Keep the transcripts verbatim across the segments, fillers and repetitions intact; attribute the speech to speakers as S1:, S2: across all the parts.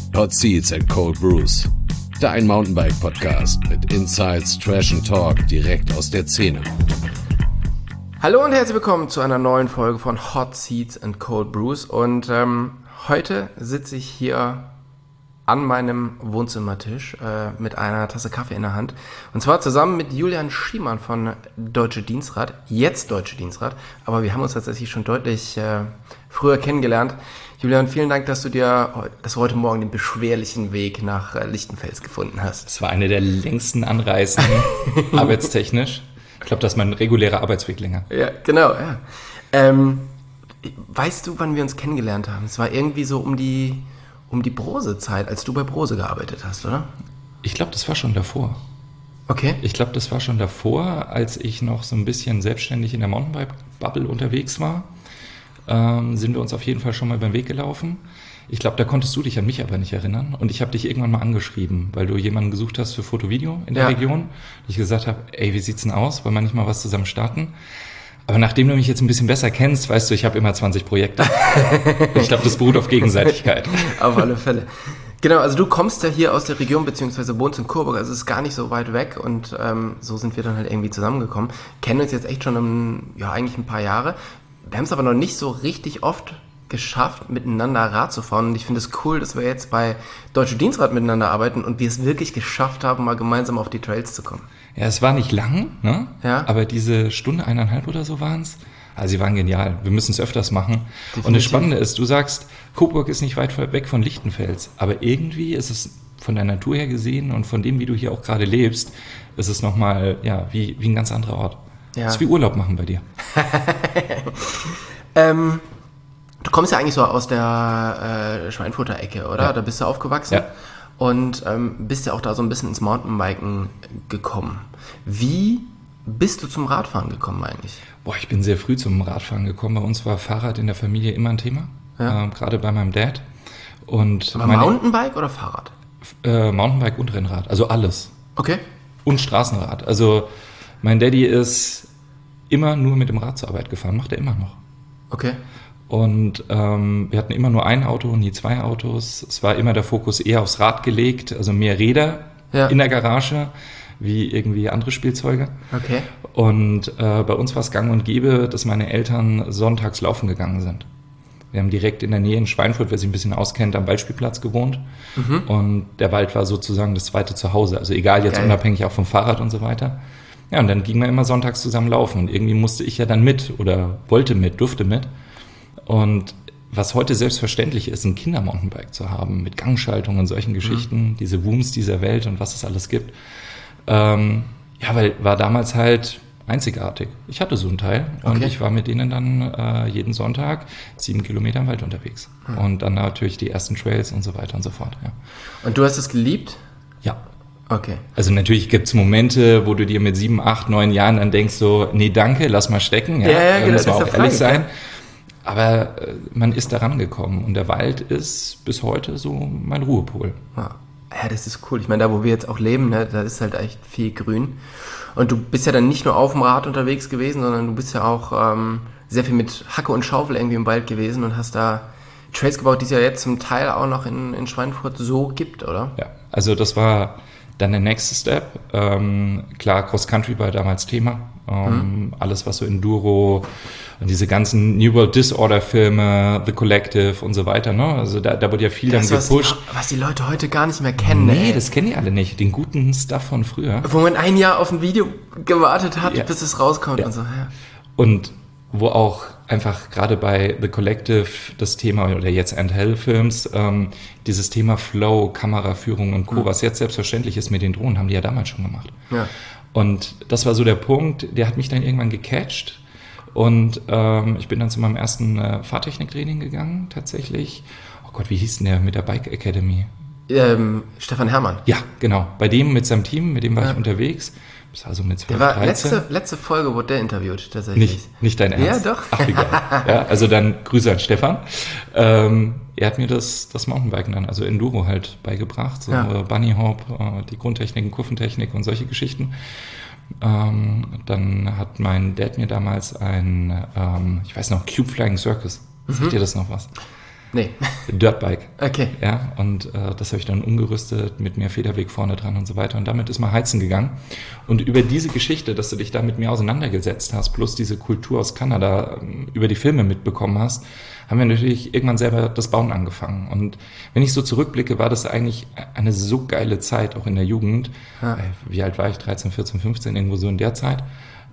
S1: Hot Seats and Cold Brews. Dein Mountainbike-Podcast mit Insights, Trash and Talk direkt aus der Szene.
S2: Hallo und herzlich willkommen zu einer neuen Folge von Hot Seats and Cold Brews. Und ähm, heute sitze ich hier an meinem Wohnzimmertisch äh, mit einer Tasse Kaffee in der Hand. Und zwar zusammen mit Julian Schiemann von Deutsche Dienstrat, jetzt Deutsche Dienstrat. Aber wir haben uns tatsächlich schon deutlich äh, früher kennengelernt. Julian, vielen Dank, dass du dir dass du heute Morgen den beschwerlichen Weg nach äh, Lichtenfels gefunden hast.
S3: Es war eine der längsten Anreisen, arbeitstechnisch. Ich glaube, das ist mein regulärer Arbeitsweg länger.
S2: Ja, genau. Ja. Ähm, weißt du, wann wir uns kennengelernt haben? Es war irgendwie so um die... Um die Brose-Zeit, als du bei Brose gearbeitet hast, oder?
S3: Ich glaube, das war schon davor.
S2: Okay.
S3: Ich glaube, das war schon davor, als ich noch so ein bisschen selbstständig in der Mountainbike-Bubble unterwegs war. Ähm, sind wir uns auf jeden Fall schon mal über den Weg gelaufen. Ich glaube, da konntest du dich an mich aber nicht erinnern. Und ich habe dich irgendwann mal angeschrieben, weil du jemanden gesucht hast für Foto-Video in der
S2: ja.
S3: Region. Ich gesagt habe, ey, wie sieht's denn aus? Wollen wir nicht mal was zusammen starten? Aber nachdem du mich jetzt ein bisschen besser kennst, weißt du, ich habe immer zwanzig Projekte. Ich glaube, das beruht auf Gegenseitigkeit.
S2: Auf alle Fälle. Genau, also du kommst ja hier aus der Region, beziehungsweise wohnst in Coburg, also es ist gar nicht so weit weg und ähm, so sind wir dann halt irgendwie zusammengekommen. Kennen uns jetzt echt schon, um, ja, eigentlich ein paar Jahre. Wir haben es aber noch nicht so richtig oft geschafft, miteinander Rad zu fahren und ich finde es cool, dass wir jetzt bei Deutsche Dienstrat miteinander arbeiten und wir es wirklich geschafft haben, mal gemeinsam auf die Trails zu kommen.
S3: Ja, es war nicht lang, ne?
S2: Ja.
S3: Aber diese Stunde, eineinhalb oder so waren es. Also sie waren genial. Wir müssen es öfters machen.
S2: Definitiv.
S3: Und das Spannende ist, du sagst, Coburg ist nicht weit weg von Lichtenfels, aber irgendwie ist es von der Natur her gesehen und von dem, wie du hier auch gerade lebst, ist es nochmal, ja, wie, wie ein ganz anderer Ort.
S2: Ja.
S3: Das ist wie Urlaub machen bei dir.
S2: ähm, du kommst ja eigentlich so aus der äh, Schweinfurter Ecke, oder?
S3: Ja.
S2: Da bist du aufgewachsen.
S3: Ja.
S2: Und ähm, bist ja auch da so ein bisschen ins Mountainbiken gekommen. Wie bist du zum Radfahren gekommen eigentlich?
S3: Boah, ich bin sehr früh zum Radfahren gekommen. Bei uns war Fahrrad in der Familie immer ein Thema,
S2: ja.
S3: ähm, gerade bei meinem Dad. Und
S2: Aber
S3: meine,
S2: Mountainbike oder Fahrrad?
S3: Äh, Mountainbike und Rennrad, also alles.
S2: Okay.
S3: Und Straßenrad. Also mein Daddy ist immer nur mit dem Rad zur Arbeit gefahren, macht er immer noch.
S2: Okay.
S3: Und ähm, wir hatten immer nur ein Auto, nie zwei Autos. Es war immer der Fokus eher aufs Rad gelegt, also mehr Räder
S2: ja.
S3: in der Garage, wie irgendwie andere Spielzeuge.
S2: Okay.
S3: Und äh, bei uns war es gang und gäbe, dass meine Eltern sonntags laufen gegangen sind. Wir haben direkt in der Nähe in Schweinfurt, wer sich ein bisschen auskennt, am Waldspielplatz gewohnt. Mhm. Und der Wald war sozusagen das zweite Zuhause. Also egal, jetzt Geil. Unabhängig auch vom Fahrrad und so weiter. Ja, und dann ging man immer sonntags zusammen laufen. Und irgendwie musste ich ja dann mit oder wollte mit, durfte mit. Und was heute selbstverständlich ist, ein Kinder-Mountainbike zu haben, mit Gangschaltung und solchen Geschichten, mhm. diese Wooms dieser Welt und was es alles gibt. Ähm, ja, weil war damals halt einzigartig. Ich hatte so ein Teil und okay. ich war mit denen dann äh, jeden Sonntag sieben Kilometer im Wald unterwegs. Mhm. Und dann natürlich die ersten Trails und so weiter und so fort. Ja.
S2: Und du hast es geliebt?
S3: Ja.
S2: Okay.
S3: Also natürlich gibt es Momente, wo du dir mit sieben, acht, neun Jahren dann denkst so, nee, danke, lass mal stecken. Ja,
S2: ja, ja genau,
S3: muss man auch
S2: ehrlich
S3: Frank, sein.
S2: Ja.
S3: Aber äh, man ist da rangekommen und der Wald ist bis heute so mein Ruhepol.
S2: Ja. Ja, das ist cool. Ich meine, da wo wir jetzt auch leben, ne, da ist halt echt viel Grün. Und du bist ja dann nicht nur auf dem Rad unterwegs gewesen, sondern du bist ja auch ähm, sehr viel mit Hacke und Schaufel irgendwie im Wald gewesen und hast da Trails gebaut, die es ja jetzt zum Teil auch noch in, in Schweinfurt so gibt, oder?
S3: Ja, also das war dann der nächste Step. Ähm, klar, Cross Country war damals Thema. Ähm, mhm. Alles, was so Enduro und diese ganzen New World Disorder Filme, The Collective und so weiter, ne? Also da, da wurde ja viel
S2: das,
S3: dann gepusht.
S2: Was die, was die Leute heute gar nicht mehr kennen.
S3: Nee,
S2: ey.
S3: das kennen die alle nicht. Den guten Stuff von früher.
S2: Wo man ein Jahr auf ein Video gewartet hat,
S3: ja.
S2: bis es rauskommt
S3: ja.
S2: und so. Ja.
S3: Und wo auch einfach gerade bei The Collective das Thema, oder jetzt End Hell Films, ähm, dieses Thema Flow, Kameraführung und Co., mhm. was jetzt selbstverständlich ist mit den Drohnen, haben die ja damals schon gemacht.
S2: Ja.
S3: Und das war so der Punkt, der hat mich dann irgendwann gecatcht. Und ähm, ich bin dann zu meinem ersten äh, Fahrtechniktraining gegangen, tatsächlich. Oh Gott, wie hieß denn der mit der Bike Academy?
S2: Ähm, Stefan Herrmann.
S3: Ja, genau. Bei dem mit seinem Team, mit dem war
S2: ja.
S3: ich unterwegs. Das war so mit zwölf,
S2: der war
S3: dreizehn.
S2: Letzte, letzte Folge wurde der interviewt, tatsächlich.
S3: Nicht, nicht dein Ernst?
S2: Ja, doch.
S3: Ach, egal. Ja, also dann Grüße an Stefan. Ähm, er hat mir das, das Mountainbiken dann, also Enduro halt beigebracht. So ja. Bunny Hop, äh, die Grundtechniken, Kurventechnik und solche Geschichten. Ähm, dann hat mein Dad mir damals ein, ähm, ich weiß noch, Cube Flying Circus.
S2: Mhm.
S3: Sagt dir das noch was?
S2: Nee.
S3: Dirtbike.
S2: Okay.
S3: Ja, und äh, das habe ich dann umgerüstet mit mehr Federweg vorne dran und so weiter. Und damit ist mal heizen gegangen. Und über diese Geschichte, dass du dich da mit mir auseinandergesetzt hast, plus diese Kultur aus Kanada ähm, über die Filme mitbekommen hast, haben wir natürlich irgendwann selber das Bauen angefangen. Und wenn ich so zurückblicke, war das eigentlich eine so geile Zeit, auch in der Jugend. Ja. Wie alt war ich? dreizehn, vierzehn, fünfzehn, irgendwo so in der Zeit.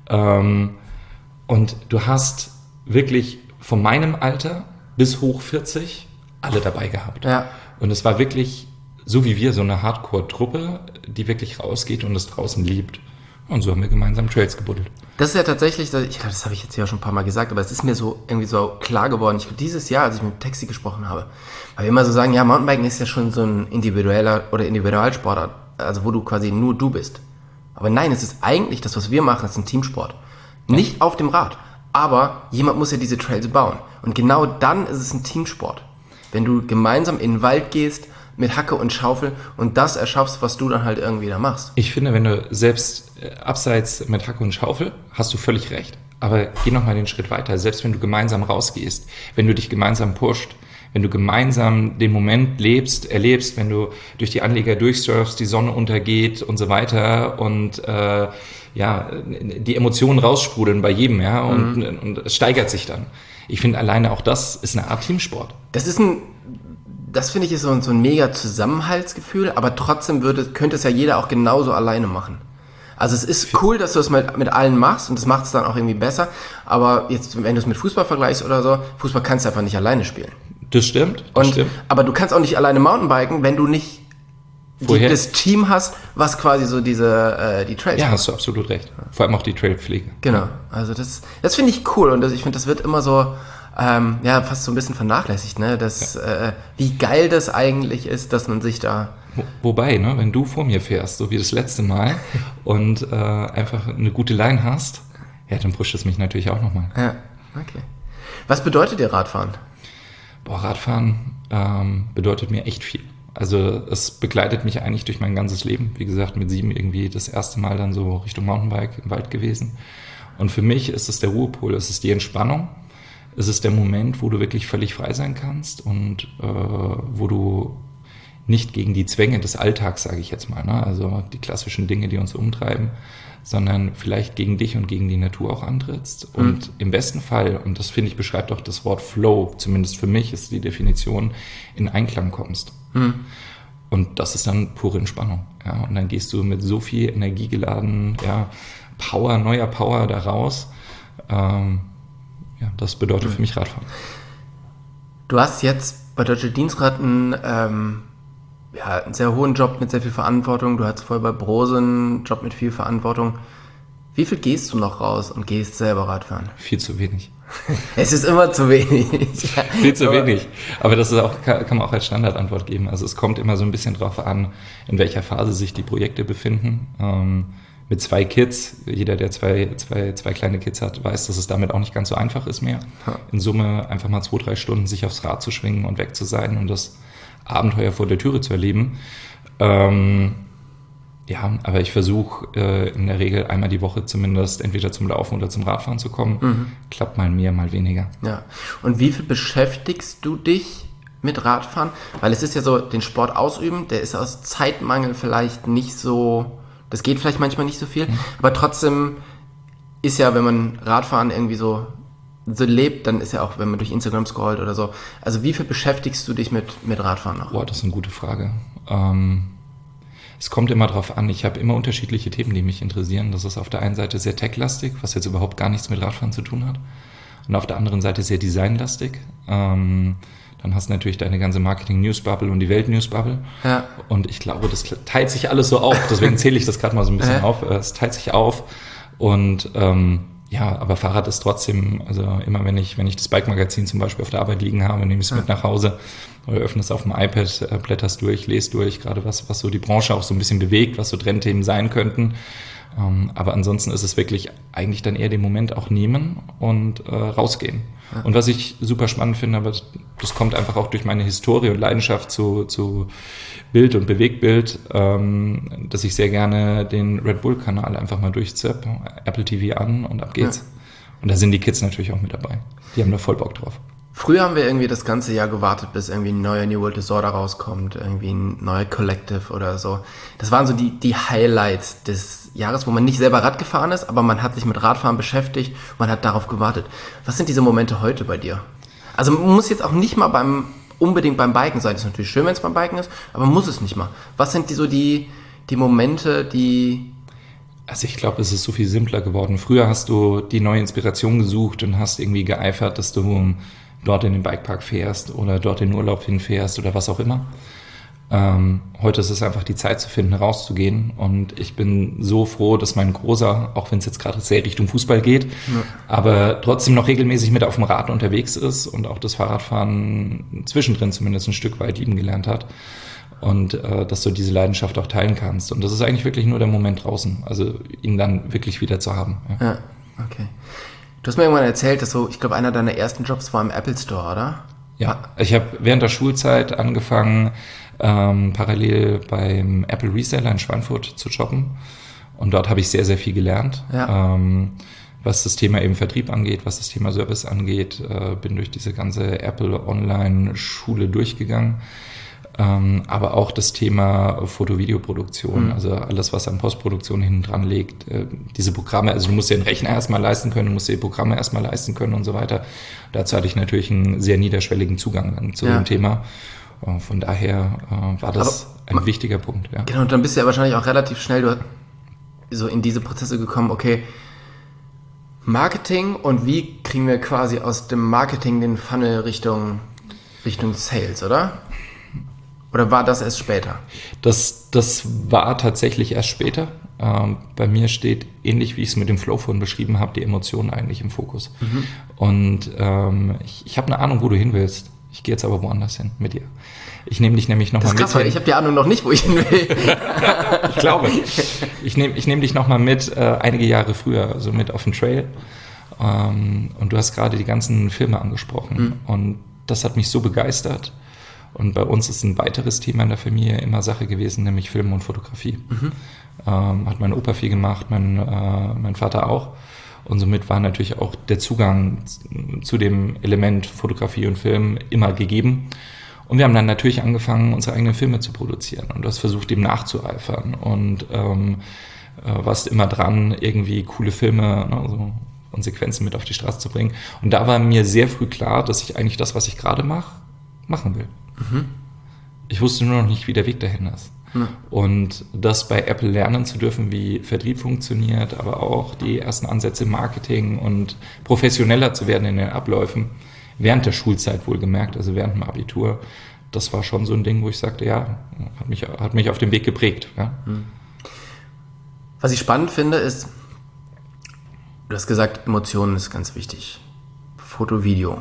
S3: Ähm, und du hast wirklich von meinem Alter bis hoch vierzig alle dabei gehabt. Ja. Und es war wirklich, so wie wir, so eine Hardcore-Truppe, die wirklich rausgeht und es draußen liebt. Und so haben wir gemeinsam Trails gebuddelt.
S2: Das ist ja tatsächlich, ich glaube, das habe ich jetzt ja schon ein paar Mal gesagt, aber es ist mir so irgendwie so klar geworden. Ich glaube, dieses Jahr, als ich mit Taxi gesprochen habe, weil wir immer so sagen, ja, Mountainbiken ist ja schon so ein individueller oder Individualsportart, also wo du quasi nur du bist. Aber nein, es ist eigentlich das, was wir machen, ist ein Teamsport. Ja. Nicht auf dem Rad. Aber jemand muss ja diese Trails bauen. Und genau dann ist es ein Teamsport. Wenn du gemeinsam in den Wald gehst, mit Hacke und Schaufel und das erschaffst, was du dann halt irgendwie da machst.
S3: Ich finde, wenn du selbst äh, abseits mit Hacke und Schaufel, hast du völlig recht. Aber geh noch mal den Schritt weiter. Selbst wenn du gemeinsam rausgehst, wenn du dich gemeinsam pusht, wenn du gemeinsam den Moment lebst, erlebst, wenn du durch die Anleger durchsurfst, die Sonne untergeht und so weiter und äh, ja, die Emotionen raussprudeln bei jedem, ja, und, mhm. und es steigert sich dann. Ich finde, alleine auch das ist eine Art Teamsport.
S2: Das ist ein, das finde ich ist so ein, so ein mega Zusammenhaltsgefühl, aber trotzdem würde, könnte es ja jeder auch genauso alleine machen. Also es ist cool, dass du es mit, mit allen machst und das macht es dann auch irgendwie besser, aber jetzt, wenn du es mit Fußball vergleichst oder so, Fußball kannst du einfach nicht alleine spielen.
S3: Das stimmt. Das
S2: und,
S3: stimmt.
S2: Aber du kannst auch nicht alleine Mountainbiken, wenn du nicht die, das Team hast, was quasi so diese äh, die Trails
S3: Ja,
S2: macht.
S3: hast du absolut recht. Vor allem auch die Trailpflege.
S2: Genau. Also das, das finde ich cool und das, ich finde, das wird immer so ähm, ja fast so ein bisschen vernachlässigt, ne? Das, ja. äh, wie geil das eigentlich ist, dass man sich da
S3: Wo, wobei, ne, wenn du vor mir fährst, so wie das letzte Mal und äh, einfach eine gute Line hast, ja, dann pusht es mich natürlich auch nochmal.
S2: Ja, okay. Was bedeutet dir Radfahren?
S3: Boah, Radfahren ähm, bedeutet mir echt viel. Also es begleitet mich eigentlich durch mein ganzes Leben. Wie gesagt, mit sieben irgendwie das erste Mal dann so Richtung Mountainbike im Wald gewesen. Und für mich ist es der Ruhepol, es ist die Entspannung. Es ist der Moment, wo du wirklich völlig frei sein kannst und äh, wo du nicht gegen die Zwänge des Alltags, sage ich jetzt mal, ne? Also die klassischen Dinge, die uns umtreiben, sondern vielleicht gegen dich und gegen die Natur auch antrittst. Und mhm. im besten Fall, und das finde ich beschreibt auch das Wort Flow, zumindest für mich ist die Definition, in Einklang kommst. Mhm. Und das ist dann pure Entspannung. Ja? Und dann gehst du mit so viel energiegeladen, ja, Power, neuer Power da raus. Ähm, ja, das bedeutet mhm. für mich Radfahren.
S2: Du hast jetzt bei Deutsche Dienstrat einen, ähm, ja, einen sehr hohen Job mit sehr viel Verantwortung. Du hattest vorher bei Brose einen Job mit viel Verantwortung. Wie viel gehst du noch raus und gehst selber Radfahren?
S3: Viel zu wenig.
S2: Es ist immer zu wenig.
S3: Viel zu wenig. Aber das ist auch, kann man auch als Standardantwort geben. Also es kommt immer so ein bisschen drauf an, in welcher Phase sich die Projekte befinden. Ähm, mit zwei Kids, jeder, der zwei, zwei, zwei kleine Kids hat, weiß, dass es damit auch nicht ganz so einfach ist mehr. In Summe einfach mal zwei, drei Stunden sich aufs Rad zu schwingen und weg zu sein und das Abenteuer vor der Türe zu erleben. Ähm, ja, aber ich versuche äh, in der Regel einmal die Woche zumindest entweder zum Laufen oder zum Radfahren zu kommen. Mhm. Klappt mal mehr, mal weniger.
S2: Ja. Und wie viel beschäftigst du dich mit Radfahren? Weil es ist ja so, den Sport ausüben, der ist aus Zeitmangel vielleicht nicht so, das geht vielleicht manchmal nicht so viel, mhm. aber trotzdem ist ja, wenn man Radfahren irgendwie so so lebt, dann ist ja auch, wenn man durch Instagram scrollt oder so. Also wie viel beschäftigst du dich mit, mit Radfahren noch?
S3: Boah, das ist eine gute Frage. Ähm, es kommt immer drauf an. Ich habe immer unterschiedliche Themen, die mich interessieren. Das ist auf der einen Seite sehr techlastig, was jetzt überhaupt gar nichts mit Radfahren zu tun hat. Und auf der anderen Seite sehr designlastig. Ähm, dann hast du natürlich deine ganze Marketing-News-Bubble und die Welt-News-Bubble. Ja. Und ich glaube, das teilt sich alles so auf. Deswegen zähle ich das gerade mal so ein bisschen ja. auf. Es teilt sich auf. Und ähm, ja, aber Fahrrad ist trotzdem, also immer wenn ich, wenn ich das Bike-Magazin zum Beispiel auf der Arbeit liegen habe, nehme ich es ja. mit nach Hause oder öffne es auf dem iPad, äh, blätterst durch, lese durch, gerade was, was so die Branche auch so ein bisschen bewegt, was so Trendthemen sein könnten. Ähm, aber ansonsten ist es wirklich eigentlich dann eher den Moment auch nehmen und äh, rausgehen. Ja. Und was ich super spannend finde, aber das kommt einfach auch durch meine Historie und Leidenschaft zu, zu Bild und Bewegtbild, ähm, dass ich sehr gerne den Red Bull-Kanal einfach mal durchzipp, Apple T V an und ab geht's. Ja. Und da sind die Kids natürlich auch mit dabei. Die haben da voll Bock drauf.
S2: Früher haben wir irgendwie das ganze Jahr gewartet, bis irgendwie ein neuer New World Disorder rauskommt, irgendwie ein neuer Collective oder so. Das waren so die, die Highlights des Jahres, wo man nicht selber Rad gefahren ist, aber man hat sich mit Radfahren beschäftigt, man hat darauf gewartet. Was sind diese Momente heute bei dir? Also man muss jetzt auch nicht mal beim unbedingt beim Biken sein. Das ist natürlich schön, wenn es beim Biken ist, aber muss es nicht mal. Was sind die so die, die Momente, die...
S3: Also ich glaube, es ist so viel simpler geworden. Früher hast du die neue Inspiration gesucht und hast irgendwie geeifert, dass du dort in den Bikepark fährst oder dort in den Urlaub hinfährst oder was auch immer. Ähm, heute ist es einfach die Zeit zu finden, rauszugehen, und ich bin so froh, dass mein Großer, auch wenn es jetzt gerade sehr Richtung Fußball geht, ja, aber trotzdem noch regelmäßig mit auf dem Rad unterwegs ist und auch das Fahrradfahren zwischendrin zumindest ein Stück weit lieben gelernt hat, und äh, dass du diese Leidenschaft auch teilen kannst, und das ist eigentlich wirklich nur der Moment draußen, also ihn dann wirklich wieder zu haben. Ja,
S2: ja, okay. Du hast mir irgendwann erzählt, dass so, ich glaube, einer deiner ersten Jobs war im Apple Store, oder?
S3: Ja, ich habe während der Schulzeit angefangen, ähm, parallel beim Apple Reseller in Schweinfurt zu jobben, und dort habe ich sehr, sehr viel gelernt, ja. ähm, was das Thema eben Vertrieb angeht, was das Thema Service angeht, äh, bin durch diese ganze Apple Online-Schule durchgegangen, ähm, aber auch das Thema Foto-Video-Produktion, mhm. also alles, was an Postproduktion hinten dran liegt, äh, diese Programme, also du musst dir den Rechner erstmal leisten können, du musst dir die Programme erstmal leisten können und so weiter. Dazu hatte ich natürlich einen sehr niederschwelligen Zugang zu ja. dem Thema. Von daher äh, war das aber, ein wichtiger Punkt. Ja.
S2: Genau, und dann bist du ja wahrscheinlich auch relativ schnell du, so in diese Prozesse gekommen, okay, Marketing, und wie kriegen wir quasi aus dem Marketing den Funnel Richtung, Richtung Sales, oder? Oder war das erst später?
S3: Das, das war tatsächlich erst später. Ähm, bei mir steht, ähnlich wie ich es mit dem Flow vorhin beschrieben habe, die Emotion eigentlich im Fokus. Mhm. Und ähm, ich, ich habe eine Ahnung, wo du hin willst. Ich gehe jetzt aber woanders hin mit dir. Ich nehme dich nämlich nochmal mit.
S2: Das ist krass, weil ich habe die Ahnung noch nicht, wo ich hin will.
S3: Ich glaube. Ich nehme ich nehm dich nochmal mit, äh, einige Jahre früher, also mit auf den Trail. Ähm, und du hast gerade die ganzen Filme angesprochen. Mhm. Und das hat mich so begeistert. Und bei uns ist ein weiteres Thema in der Familie immer Sache gewesen, nämlich Film und Fotografie. Mhm. Ähm, hat mein Opa viel gemacht, mein, äh, mein Vater auch. Und somit war natürlich auch der Zugang zu dem Element Fotografie und Film immer gegeben. Und wir haben dann natürlich angefangen, unsere eigenen Filme zu produzieren und das versucht, dem nachzueifern. Und ähm, äh, warst immer dran, irgendwie coole Filme, ne, so, und Sequenzen mit auf die Straße zu bringen. Und da war mir sehr früh klar, dass ich eigentlich das, was ich gerade mache, machen will. Mhm. Ich wusste nur noch nicht, wie der Weg dahin ist. Ja. Und das bei Apple lernen zu dürfen, wie Vertrieb funktioniert, aber auch die ersten Ansätze im Marketing und professioneller zu werden in den Abläufen, während der Schulzeit wohlgemerkt, also während dem Abitur, das war schon so ein Ding, wo ich sagte, ja, hat mich, hat mich auf dem Weg geprägt. Ja.
S2: Was ich spannend finde, ist, du hast gesagt, Emotionen ist ganz wichtig. Foto, Video.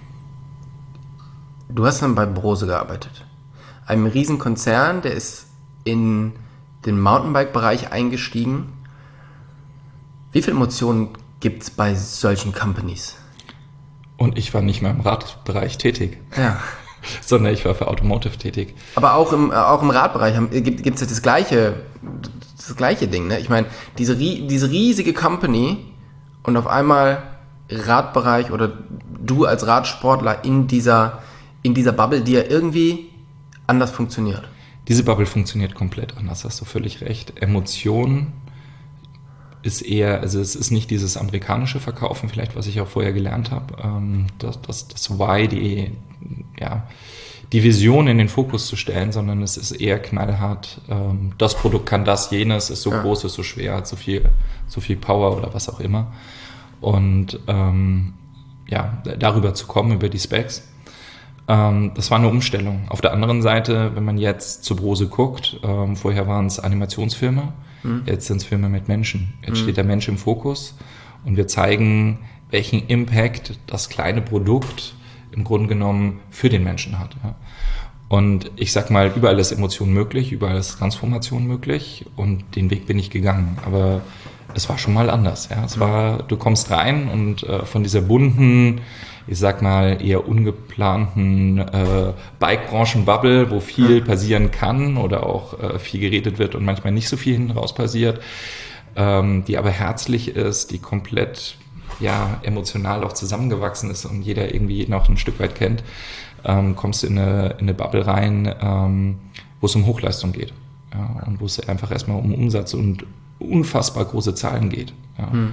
S2: Du hast dann bei Brose gearbeitet. Einem riesen Konzern, der ist in den Mountainbike-Bereich eingestiegen. Wie viele Emotionen gibt es bei solchen Companies?
S3: Und ich war nicht mehr im Radbereich tätig,
S2: ja.
S3: sondern ich war für Automotive tätig.
S2: Aber auch im, auch im Radbereich gibt es ja das gleiche, das gleiche Ding. Ne? Ich meine, diese, diese riesige Company und auf einmal Radbereich oder du als Radsportler in dieser, in dieser Bubble, die ja irgendwie anders funktioniert.
S3: Diese Bubble funktioniert komplett anders, hast du völlig recht. Emotion ist eher, also es ist nicht dieses amerikanische Verkaufen vielleicht, was ich auch vorher gelernt habe, ähm, das, das, das Why, die, ja, die Vision in den Fokus zu stellen, sondern es ist eher knallhart, ähm, das Produkt kann das, jenes, ist so ja. groß, ist so schwer, hat so viel, so viel Power oder was auch immer. Und ähm, ja, darüber zu kommen, über die Specs, ähm, das war eine Umstellung. Auf der anderen Seite, wenn man jetzt zu Brose guckt, ähm, vorher waren es Animationsfilme, mhm. jetzt sind es Filme mit Menschen. Jetzt mhm. steht der Mensch im Fokus und wir zeigen, welchen Impact das kleine Produkt im Grunde genommen für den Menschen hat. Ja. Und ich sag mal, überall ist Emotion möglich, überall ist Transformation möglich und den Weg bin ich gegangen. Aber es war schon mal anders. Ja. Es war, du kommst rein und äh, von dieser bunten, ich sag mal, eher ungeplanten äh, Bike-Branchen-Bubble, wo viel passieren kann oder auch äh, viel geredet wird und manchmal nicht so viel hinten raus passiert, ähm, die aber herzlich ist, die komplett ja emotional auch zusammengewachsen ist und jeder irgendwie noch ein Stück weit kennt, ähm, kommst du in eine, in eine Bubble rein, ähm, wo es um Hochleistung geht. Ja, und wo es einfach erstmal um Umsatz und unfassbar große Zahlen geht. Ja. Hm.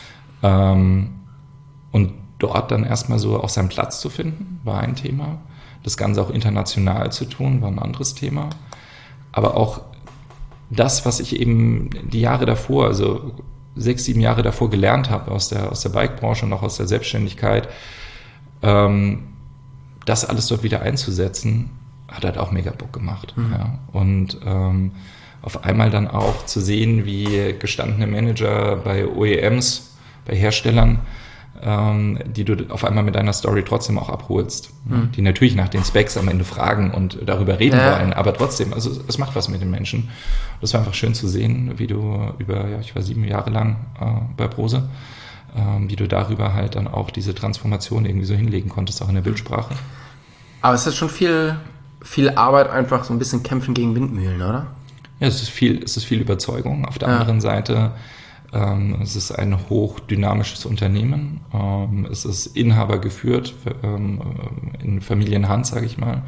S3: Ähm, und dort dann erstmal so auch seinen Platz zu finden, war ein Thema. Das Ganze auch international zu tun, war ein anderes Thema. Aber auch das, was ich eben die Jahre davor, also sechs, sieben Jahre davor gelernt habe aus der, aus der Bike-Branche und auch aus der Selbstständigkeit, ähm, das alles dort wieder einzusetzen, hat halt auch mega Bock gemacht. Mhm. Ja. Und ähm, auf einmal dann auch zu sehen, wie gestandene Manager bei O E Ms, bei Herstellern, ähm, die du auf einmal mit deiner Story trotzdem auch abholst. Mhm. Die natürlich nach den Specs am Ende fragen und darüber reden ja. wollen, aber trotzdem, also es macht was mit den Menschen. Das war einfach schön zu sehen, wie du über, ja, ich war sieben Jahre lang äh, bei Brose, äh, wie du darüber halt dann auch diese Transformation irgendwie so hinlegen konntest, auch in der Bildsprache.
S2: Aber es ist schon viel, viel Arbeit, einfach so ein bisschen kämpfen gegen Windmühlen, oder?
S3: Ja, es ist viel, es ist viel Überzeugung. Auf der ja. anderen Seite, ähm, es ist ein hochdynamisches Unternehmen. Ähm, es ist Inhaber geführt, ähm, in Familienhand, sage ich mal.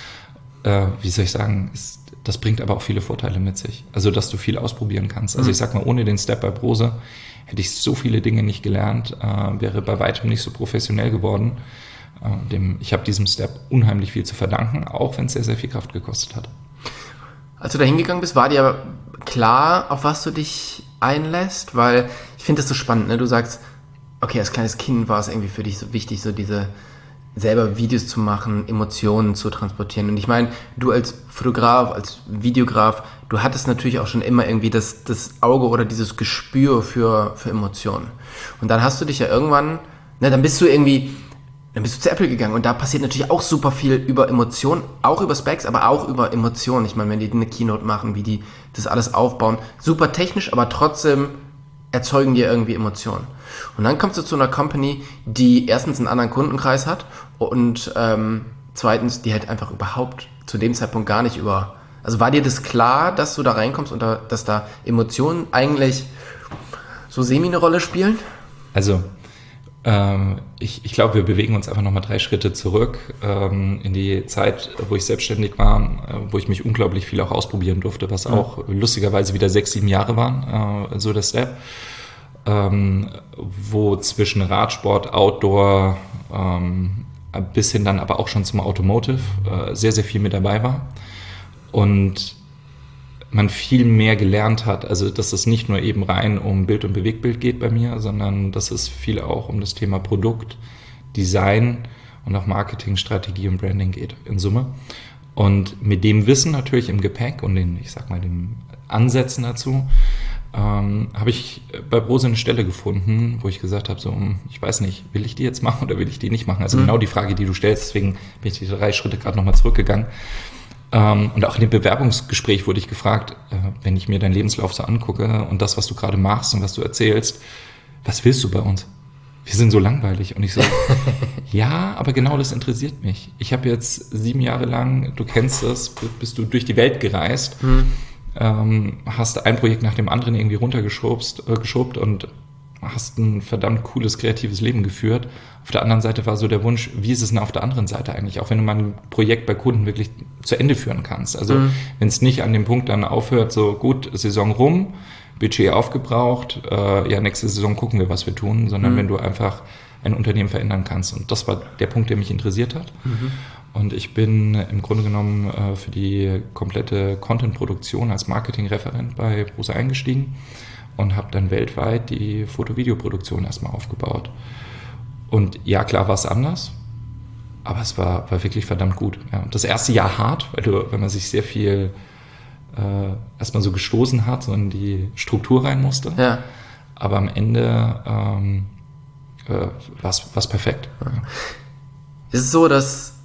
S3: Äh, wie soll ich sagen, ist, das bringt aber auch viele Vorteile mit sich. Also, dass du viel ausprobieren kannst. Also, mhm. ich sag mal, ohne den Step bei Brose hätte ich so viele Dinge nicht gelernt, äh, wäre bei weitem nicht so professionell geworden. Äh, dem, ich habe diesem Step unheimlich viel zu verdanken, auch wenn es sehr, sehr viel Kraft gekostet hat.
S2: Als du da hingegangen bist, war dir klar, auf was du dich einlässt? Weil ich finde das so spannend, ne? Du sagst, okay, als kleines Kind war es irgendwie für dich so wichtig, so diese selber Videos zu machen, Emotionen zu transportieren. Und ich meine, du als Fotograf, als Videograf, du hattest natürlich auch schon immer irgendwie das, das Auge oder dieses Gespür für, für Emotionen. Und dann hast du dich ja irgendwann, ne, dann bist du irgendwie... Dann bist du zu Apple gegangen und da passiert natürlich auch super viel über Emotionen, auch über Specs, aber auch über Emotionen. Ich meine, wenn die eine Keynote machen, wie die das alles aufbauen, super technisch, aber trotzdem erzeugen die irgendwie Emotionen. Und dann kommst du zu einer Company, die erstens einen anderen Kundenkreis hat und ähm, zweitens, die halt einfach überhaupt zu dem Zeitpunkt gar nicht über... Also war dir das klar, dass du da reinkommst und da, dass da Emotionen eigentlich so semi eine Rolle spielen?
S3: Also... Ich, ich glaube, wir bewegen uns einfach nochmal drei Schritte zurück ähm, in die Zeit, wo ich selbstständig war, wo ich mich unglaublich viel auch ausprobieren durfte, was auch mhm. lustigerweise wieder sechs, sieben Jahre waren, äh, so der Step, ähm, wo zwischen Radsport, Outdoor ähm, bis hin dann aber auch schon zum Automotive äh, sehr, sehr viel mit dabei war und man viel mehr gelernt hat, also dass es nicht nur eben rein um Bild- und Bewegtbild geht bei mir, sondern dass es viel auch um das Thema Produkt, Design und auch Marketing, Strategie und Branding geht in Summe. Und mit dem Wissen natürlich im Gepäck und den, ich sag mal, den Ansätzen dazu, ähm, habe ich bei Brose eine Stelle gefunden, wo ich gesagt habe, so, ich weiß nicht, will ich die jetzt machen oder will ich die nicht machen? Also mhm. genau die Frage, die du stellst, deswegen bin ich die drei Schritte gerade nochmal zurückgegangen. Und auch in dem Bewerbungsgespräch wurde ich gefragt, wenn ich mir deinen Lebenslauf so angucke und das, was du gerade machst und was du erzählst, was willst du bei uns? Wir sind so langweilig. Und ich so, ja, aber genau das interessiert mich. Ich habe jetzt sieben Jahre lang, du kennst das, bist du durch die Welt gereist, hm. ähm, hast ein Projekt nach dem anderen irgendwie runtergeschubst äh, geschobt und hast ein verdammt cooles, kreatives Leben geführt. Auf der anderen Seite war so der Wunsch, wie ist es denn auf der anderen Seite eigentlich? Auch wenn du mal ein Projekt bei Kunden wirklich zu Ende führen kannst. Also mhm. wenn es nicht an dem Punkt dann aufhört, so gut, Saison rum, Budget aufgebraucht, äh, ja, nächste Saison gucken wir, was wir tun, sondern mhm. wenn du einfach ein Unternehmen verändern kannst. Und das war der Punkt, der mich interessiert hat. Mhm. Und ich bin im Grunde genommen äh, für die komplette Content-Produktion als Marketing-Referent bei Brose eingestiegen und habe dann weltweit die Foto-Video-Produktion erstmal aufgebaut. Und ja, klar war es anders, aber es war, war wirklich verdammt gut. Ja, das erste Jahr hart, weil du, wenn man sich sehr viel äh, erstmal so gestoßen hat, so in die Struktur rein musste. Ja. Aber am Ende ähm, äh, war es perfekt. Ja.
S2: Ist es so, dass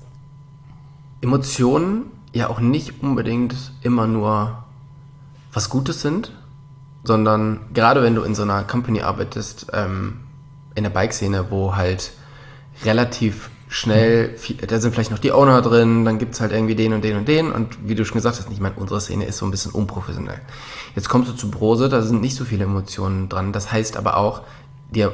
S2: Emotionen ja auch nicht unbedingt immer nur was Gutes sind, sondern gerade wenn du in so einer Company arbeitest, ähm, in der Bike-Szene, wo halt relativ schnell, viel, da sind vielleicht noch die Owner drin, dann gibt's halt irgendwie den und den und den und wie du schon gesagt hast, ich meine, unsere Szene ist so ein bisschen unprofessionell. Jetzt kommst du zu Brose, da sind nicht so viele Emotionen dran, das heißt aber auch, dir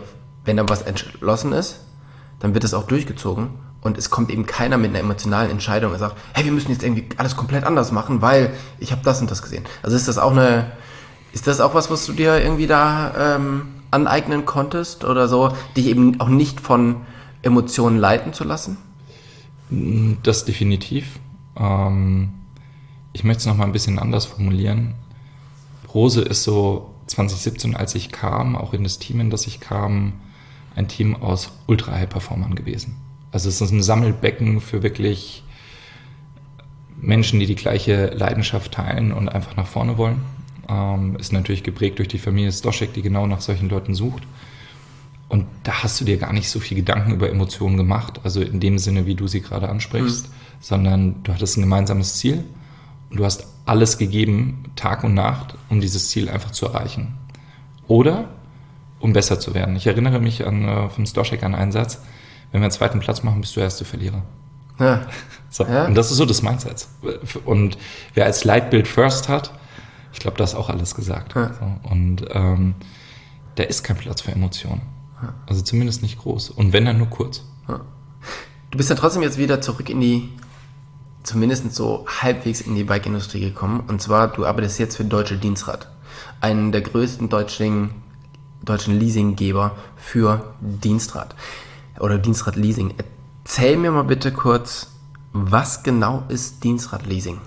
S2: wenn da was entschlossen ist, dann wird das auch durchgezogen und es kommt eben keiner mit einer emotionalen Entscheidung und sagt, hey, wir müssen jetzt irgendwie alles komplett anders machen, weil ich habe das und das gesehen. Also ist das auch eine, ist das auch was, was du dir irgendwie da ähm, aneignen konntest oder so, dich eben auch nicht von Emotionen leiten zu lassen?
S3: Das definitiv. Ähm, ich möchte es nochmal ein bisschen anders formulieren. Rose ist so zwanzig siebzehn, als ich kam, auch in das Team, in das ich kam, ein Team aus Ultra-High-Performern gewesen. Also es ist ein Sammelbecken für wirklich Menschen, die die gleiche Leidenschaft teilen und einfach nach vorne wollen. Ähm, ist natürlich geprägt durch die Familie Stoschek, die genau nach solchen Leuten sucht. Und da hast du dir gar nicht so viel Gedanken über Emotionen gemacht, also in dem Sinne, wie du sie gerade ansprichst, mhm. sondern du hattest ein gemeinsames Ziel und du hast alles gegeben, Tag und Nacht, um dieses Ziel einfach zu erreichen. Oder um besser zu werden. Ich erinnere mich an, äh, vom Stoschek an einen Satz, wenn wir einen zweiten Platz machen, bist du erste Verlierer.
S2: Ja.
S3: So.
S2: Ja.
S3: Und das ist so das Mindset. Und wer als Leitbild First hat, ich glaube, das ist auch alles gesagt.
S2: Ja.
S3: So. Und ähm, da ist kein Platz für Emotionen. Ja. Also zumindest nicht groß. Und wenn, dann nur kurz.
S2: Ja. Du bist dann trotzdem jetzt wieder zurück in die, zumindest so halbwegs in die Bike-Industrie gekommen. Und zwar, du arbeitest jetzt für Deutsche Dienstrad. Einen der größten deutschen, deutschen Leasinggeber für Dienstrad. Oder Dienstrad-Leasing. Erzähl mir mal bitte kurz, was genau ist Dienstrad-Leasing?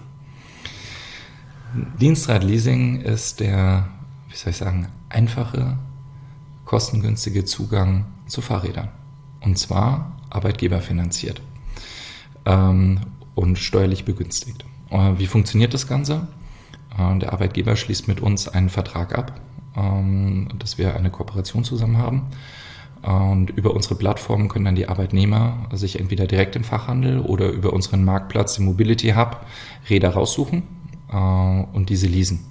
S3: Dienstrad-Leasing ist der, wie soll ich sagen, einfache, kostengünstige Zugang zu Fahrrädern. Und zwar arbeitgeberfinanziert ähm, und steuerlich begünstigt. Äh, wie funktioniert das Ganze? Äh, der Arbeitgeber schließt mit uns einen Vertrag ab, ähm, dass wir eine Kooperation zusammen haben. Und über unsere Plattform können dann die Arbeitnehmer sich entweder direkt im Fachhandel oder über unseren Marktplatz, den Mobility Hub, Räder raussuchen äh, und diese leasen.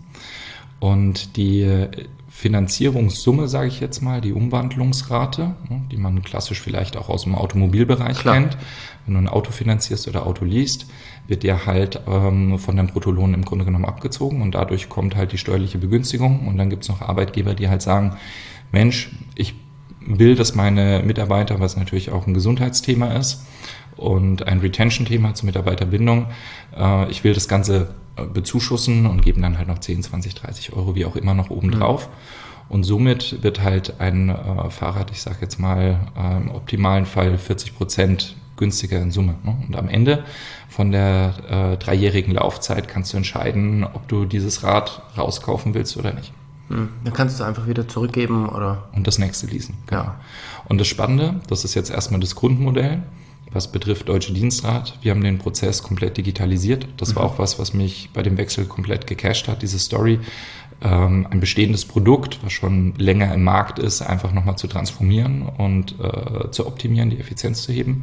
S3: Und die Finanzierungssumme, sage ich jetzt mal, die Umwandlungsrate, die man klassisch vielleicht auch aus dem Automobilbereich
S2: Klar.
S3: kennt, wenn du ein Auto finanzierst oder Auto least, wird dir halt ähm, von deinem Bruttolohn im Grunde genommen abgezogen und dadurch kommt halt die steuerliche Begünstigung. Und dann gibt es noch Arbeitgeber, die halt sagen, Mensch, ich will, dass meine Mitarbeiter, was natürlich auch ein Gesundheitsthema ist und ein Retention-Thema zur Mitarbeiterbindung, äh, ich will das Ganze bezuschussen und geben dann halt noch zehn, zwanzig, dreißig Euro, wie auch immer, noch oben drauf. Mhm. Und somit wird halt ein äh, Fahrrad, ich sage jetzt mal, äh, im optimalen Fall vierzig Prozent günstiger in Summe. Ne? Und am Ende von der äh, dreijährigen Laufzeit kannst du entscheiden, ob du dieses Rad rauskaufen willst oder nicht.
S2: Dann kannst du es einfach wieder zurückgeben oder...
S3: Und das nächste leasen. Genau.
S2: Ja.
S3: Und das Spannende, das ist jetzt erstmal das Grundmodell, was betrifft Deutsche Dienstrad. Wir haben den Prozess komplett digitalisiert. Das mhm. war auch was, was mich bei dem Wechsel komplett gecasht hat, diese Story. Ähm, ein bestehendes Produkt, was schon länger im Markt ist, einfach nochmal zu transformieren und äh, zu optimieren, die Effizienz zu heben.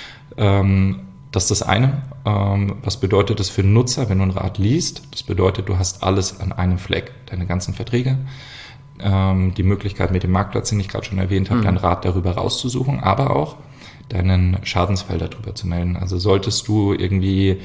S3: Ähm, Das ist das eine. Ähm, was bedeutet das für den Nutzer, wenn du ein Rad liest? Das bedeutet, du hast alles an einem Fleck. Deine ganzen Verträge, ähm, die Möglichkeit mit dem Marktplatz, den ich gerade schon erwähnt habe, mhm. dein Rad darüber rauszusuchen, aber auch deinen Schadensfall darüber zu melden. Also solltest du irgendwie,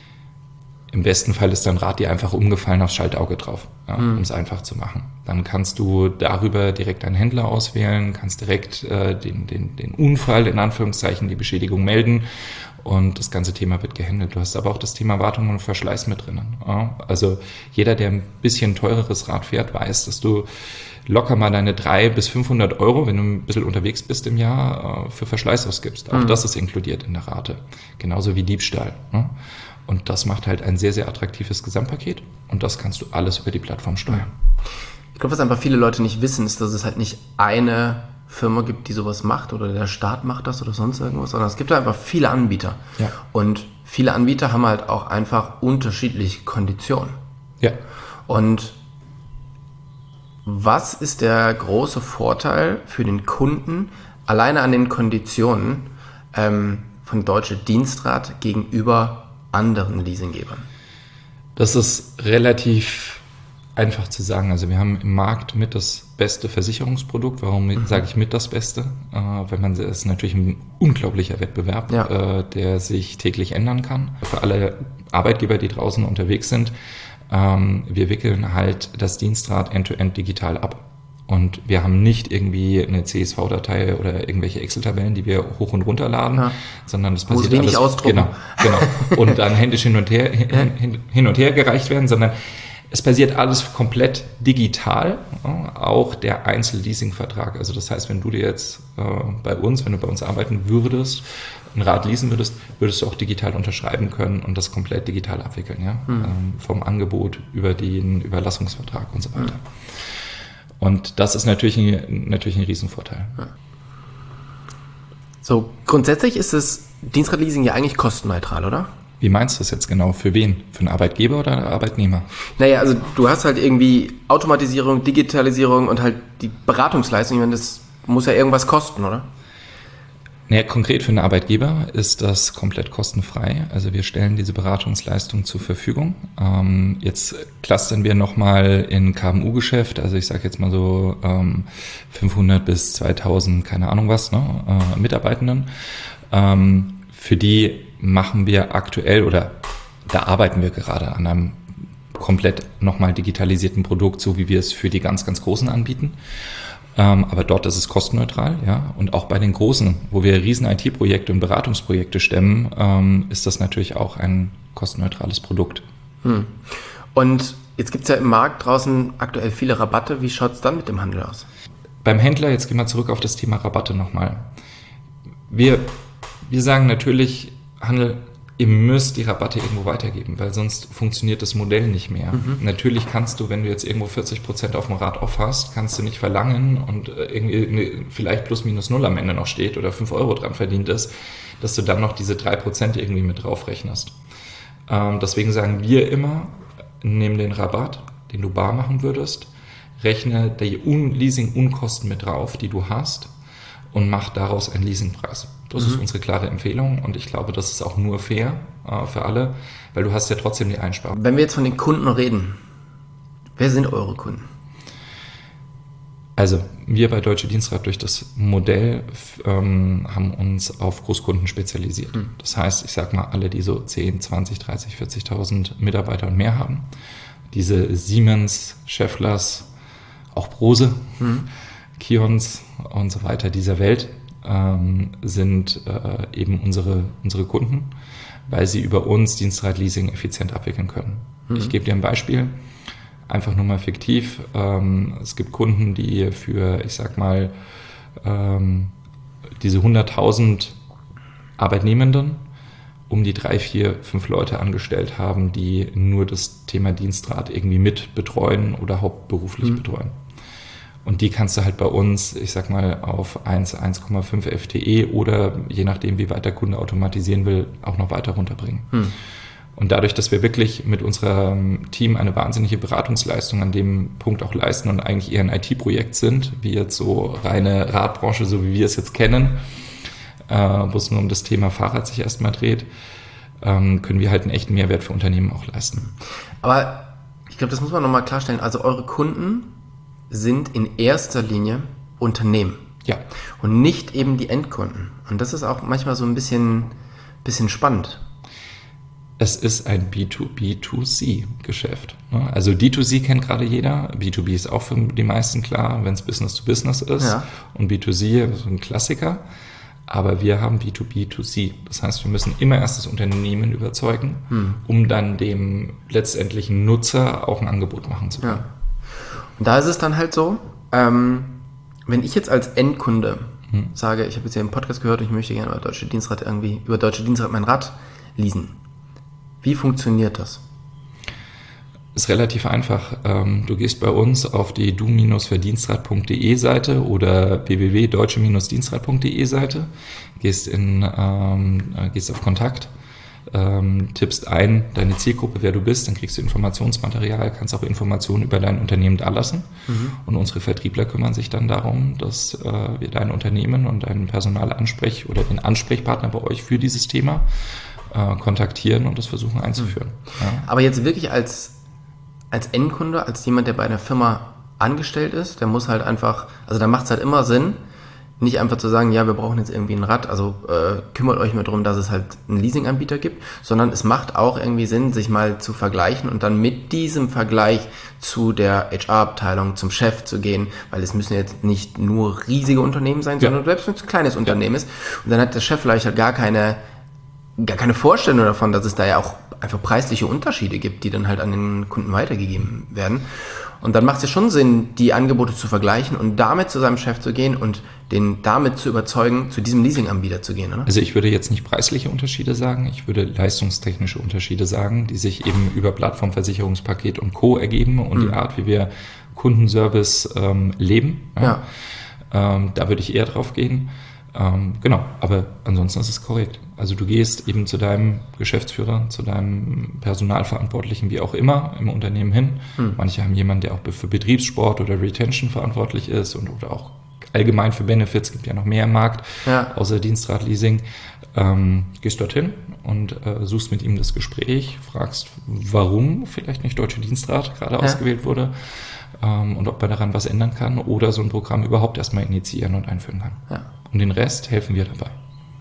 S3: im besten Fall ist dein Rad dir einfach umgefallen aufs Schaltauge drauf, ja, mhm. um es einfach zu machen. Dann kannst du darüber direkt einen Händler auswählen, kannst direkt äh, den, den, den Unfall, in Anführungszeichen, die Beschädigung melden. Und das ganze Thema wird gehandelt. Du hast aber auch das Thema Wartung und Verschleiß mit drinnen. Ja, also jeder, der ein bisschen teureres Rad fährt, weiß, dass du locker mal deine dreihundert bis fünfhundert Euro, wenn du ein bisschen unterwegs bist im Jahr, für Verschleiß ausgibst. Auch mhm. das ist inkludiert in der Rate. Genauso wie Diebstahl. Ne? Und das macht halt ein sehr, sehr attraktives Gesamtpaket. Und das kannst du alles über die Plattform steuern.
S2: Ich glaube, was einfach viele Leute nicht wissen, ist, dass es halt nicht eine Firma gibt, die sowas macht oder der Staat macht das oder sonst irgendwas, sondern es gibt halt einfach viele Anbieter.
S3: Ja.
S2: Und viele Anbieter haben halt auch einfach unterschiedliche Konditionen.
S3: Ja.
S2: Und was ist der große Vorteil für den Kunden alleine an den Konditionen ähm, von Deutsche Dienstrad gegenüber anderen Leasinggebern? Das
S3: ist relativ einfach zu sagen. Also wir haben im Markt mit das beste Versicherungsprodukt. Warum mhm. sage ich mit das Beste? Äh, weil man, es ist natürlich ein unglaublicher Wettbewerb,
S2: ja.
S3: äh, der sich täglich ändern kann. Für alle Arbeitgeber, die draußen unterwegs sind, ähm, wir wickeln halt das Dienstrad end-to-end digital ab. Und wir haben nicht irgendwie eine C S V-Datei oder irgendwelche Excel-Tabellen, die wir hoch und runter laden, ja. sondern das passiert
S2: wenig
S3: alles
S2: ausdrucken.
S3: Genau, genau. Und dann händisch hin und her hin, hin und her gereicht werden, sondern es passiert alles komplett digital, auch der Einzelleasing-Vertrag. Also das heißt, wenn du dir jetzt äh, bei uns, wenn du bei uns arbeiten würdest, ein Rad leasen würdest, würdest du auch digital unterschreiben können und das komplett digital abwickeln, ja, mhm. ähm, vom Angebot über den Überlassungsvertrag und so weiter. Mhm. Und das ist natürlich ein, natürlich ein Riesenvorteil. Ja.
S2: So, grundsätzlich ist das Dienstradleasing ja eigentlich kostenneutral, oder?
S3: Wie meinst du das jetzt genau? Für wen? Für einen Arbeitgeber oder einen Arbeitnehmer?
S2: Naja, also du hast halt irgendwie Automatisierung, Digitalisierung und halt die Beratungsleistung. Ich meine, das muss ja irgendwas kosten, oder?
S3: Naja, konkret für einen Arbeitgeber ist das komplett kostenfrei. Also wir stellen diese Beratungsleistung zur Verfügung. Ähm, jetzt clustern wir nochmal in K M U-Geschäft. Also ich sage jetzt mal so ähm, fünfhundert bis zweitausend, keine Ahnung was, ne, äh, Mitarbeitenden. Ähm, für die machen wir aktuell oder da arbeiten wir gerade an einem komplett nochmal digitalisierten Produkt, so wie wir es für die ganz, ganz Großen anbieten. Ähm, aber dort ist es kostenneutral, ja. Und auch bei den Großen, wo wir riesen I T-Projekte und Beratungsprojekte stemmen, ähm, ist das natürlich auch ein kostenneutrales Produkt.
S2: Hm. Und jetzt gibt es ja im Markt draußen aktuell viele Rabatte. Wie schaut es dann mit dem Handel aus?
S3: Beim Händler, jetzt gehen wir zurück auf das Thema Rabatte nochmal. Wir, wir sagen natürlich, Handel, ihr müsst die Rabatte irgendwo weitergeben, weil sonst funktioniert das Modell nicht mehr. Mhm. Natürlich kannst du, wenn du jetzt irgendwo vierzig Prozent auf dem Rad off hast, kannst du nicht verlangen und irgendwie vielleicht plus minus null am Ende noch steht oder fünf Euro dran verdient ist, dass du dann noch diese drei Prozent irgendwie mit drauf rechnest. Ähm, deswegen sagen wir immer, nimm den Rabatt, den du bar machen würdest, rechne die Un- Leasing-Unkosten mit drauf, die du hast, und mach daraus einen Leasingpreis. Das mhm. ist unsere klare Empfehlung und ich glaube, das ist auch nur fair äh, für alle, weil du hast ja trotzdem die Einsparung.
S2: Wenn wir jetzt von den Kunden reden, wer sind eure Kunden?
S3: Also wir bei Deutsche Dienstrat durch das Modell ähm, haben uns auf Großkunden spezialisiert. Mhm. Das heißt, ich sag mal, alle, die so zehn, zwanzig, dreißig, vierzigtausend Mitarbeiter und mehr haben, diese Siemens, Schaefflers, auch Brose, mhm. Kions und so weiter dieser Welt ähm, sind äh, eben unsere, unsere Kunden, weil sie über uns Dienstradleasing effizient abwickeln können. Mhm. Ich gebe dir ein Beispiel, einfach nur mal fiktiv. Ähm, es gibt Kunden, die für, ich sag mal, ähm, diese hunderttausend Arbeitnehmenden um die drei, vier, fünf Leute angestellt haben, die nur das Thema Dienstrad irgendwie mit betreuen oder hauptberuflich mhm. betreuen. Und die kannst du halt bei uns, ich sag mal, auf eins, eins Komma fünf F T E oder je nachdem, wie weit der Kunde automatisieren will, auch noch weiter runterbringen. Hm. Und dadurch, dass wir wirklich mit unserem Team eine wahnsinnige Beratungsleistung an dem Punkt auch leisten und eigentlich eher ein I T-Projekt sind, wie jetzt so reine Radbranche, so wie wir es jetzt kennen, äh, wo es nur um das Thema Fahrrad sich erstmal dreht, ähm, können wir halt einen echten Mehrwert für Unternehmen auch leisten.
S2: Aber ich glaube, das muss man nochmal klarstellen. Also eure Kunden sind in erster Linie Unternehmen.
S3: Ja.
S2: Und nicht eben die Endkunden. Und das ist auch manchmal so ein bisschen, bisschen spannend.
S3: Es ist ein B zwei B zwei C Geschäft. Also D zwei C kennt gerade jeder. B zwei B ist auch für die meisten klar, wenn es Business to Business ist. Ja. Und B zwei C ist ein Klassiker. Aber wir haben B zwei B zwei C. Das heißt, wir müssen immer erst das Unternehmen überzeugen, hm. um dann dem letztendlichen Nutzer auch ein Angebot machen zu können. Ja.
S2: Und da ist es dann halt so, ähm, wenn ich jetzt als Endkunde hm. sage, ich habe jetzt hier einen Podcast gehört und ich möchte gerne über Deutsche Dienstrat irgendwie, über Deutsche Dienstrat mein Rad leasen. Wie funktioniert das?
S3: Ist relativ einfach. Ähm, du gehst bei uns auf die du verdienstrat punkt de Seite oder w w w punkt deutsche dienstrat punkt de Seite, gehst in, ähm, gehst auf Kontakt, Ähm, tippst ein deine Zielgruppe, wer du bist, dann kriegst du Informationsmaterial, kannst auch Informationen über dein Unternehmen dalassen. Mhm. Und unsere Vertriebler kümmern sich dann darum, dass äh, wir dein Unternehmen und deinen Personalansprech- oder den Ansprechpartner bei euch für dieses Thema äh, kontaktieren und das versuchen einzuführen. Mhm. Ja.
S2: Aber jetzt wirklich als, als Endkunde, als jemand, der bei einer Firma angestellt ist, der muss halt einfach, also da macht es halt immer Sinn, nicht einfach zu sagen, ja, wir brauchen jetzt irgendwie ein Rad, also äh, kümmert euch mal darum, dass es halt einen Leasinganbieter gibt, sondern es macht auch irgendwie Sinn, sich mal zu vergleichen und dann mit diesem Vergleich zu der H R-Abteilung, zum Chef zu gehen, weil es müssen jetzt nicht nur riesige Unternehmen sein,
S3: Ja.
S2: sondern selbst wenn es ein kleines Unternehmen ist. Und dann hat der Chef vielleicht halt gar keine, gar keine Vorstellung davon, dass es da ja auch einfach preisliche Unterschiede gibt, die dann halt an den Kunden weitergegeben werden. Und dann macht es ja schon Sinn, die Angebote zu vergleichen und damit zu seinem Chef zu gehen und den damit zu überzeugen, zu diesem Leasinganbieter zu gehen, oder?
S3: Also ich würde jetzt nicht preisliche Unterschiede sagen, ich würde leistungstechnische Unterschiede sagen, die sich eben über Plattformversicherungspaket und Co. ergeben und mhm. die Art, wie wir Kundenservice ähm, leben. Ja.
S2: Ja.
S3: Ähm, da würde ich eher drauf gehen. Ähm, genau, aber ansonsten ist es korrekt. Also du gehst eben zu deinem Geschäftsführer, zu deinem Personalverantwortlichen, wie auch immer, im Unternehmen hin. Hm. Manche haben jemanden, der auch für Betriebssport oder Retention verantwortlich ist und oder auch allgemein für Benefits, gibt ja noch mehr im Markt,
S2: Ja.
S3: außer Dienstradleasing. Ähm, gehst dorthin und äh, suchst mit ihm das Gespräch, fragst, warum vielleicht nicht Deutsche Dienstrat gerade
S2: Ja.
S3: ausgewählt wurde ähm, und ob man daran was ändern kann oder so ein Programm überhaupt erstmal initiieren und einführen kann.
S2: Ja.
S3: Und den Rest helfen wir dabei.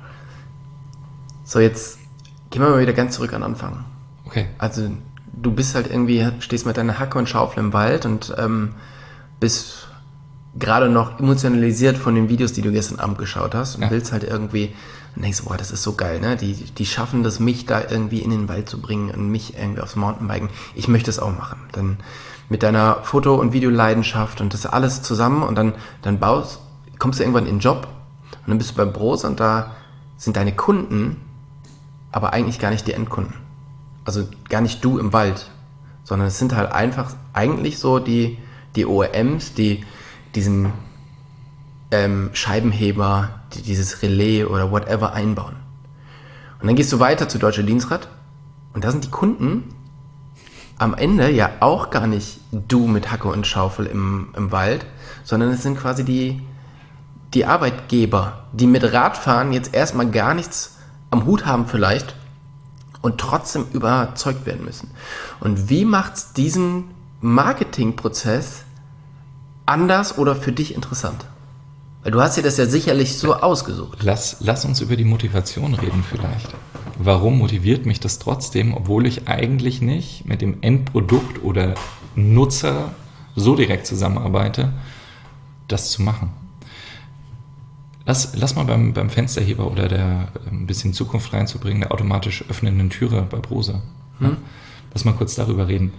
S2: So, jetzt gehen wir mal wieder ganz zurück an den Anfang.
S3: Okay.
S2: Also du bist halt irgendwie, stehst mit deiner Hacke und Schaufel im Wald und ähm, bist gerade noch emotionalisiert von den Videos, die du gestern Abend geschaut hast und
S3: Ja.
S2: willst halt irgendwie und denkst, boah, das ist so geil, ne? Die, die schaffen das, mich da irgendwie in den Wald zu bringen und mich irgendwie aufs Mountainbiken. Ich möchte es auch machen. Dann mit deiner Foto- und Videoleidenschaft und das alles zusammen und dann, dann baust, kommst du irgendwann in den Job und dann bist du beim Bros und da sind deine Kunden aber eigentlich gar nicht die Endkunden. Also gar nicht du im Wald, sondern es sind halt einfach eigentlich so die, die O E Ms, die diesen ähm, Scheibenheber, die dieses Relais oder whatever einbauen. Und dann gehst du weiter zu Deutscher Dienstrat und da sind die Kunden am Ende ja auch gar nicht du mit Hacke und Schaufel im, im Wald, sondern es sind quasi die, die Arbeitgeber, die mit Radfahren jetzt erstmal gar nichts am Hut haben vielleicht und trotzdem überzeugt werden müssen. Und wie macht's diesen Marketingprozess anders oder für dich interessant? Weil du hast dir das ja sicherlich so ausgesucht.
S3: Lass, lass uns über die Motivation reden vielleicht. Warum motiviert mich das trotzdem, obwohl ich eigentlich nicht mit dem Endprodukt oder Nutzer so direkt zusammenarbeite, das zu machen? Lass, lass mal beim, beim Fensterheber oder der ein bisschen Zukunft reinzubringen, der automatisch öffnenden Türe bei Brose. Hm? Lass mal kurz darüber reden.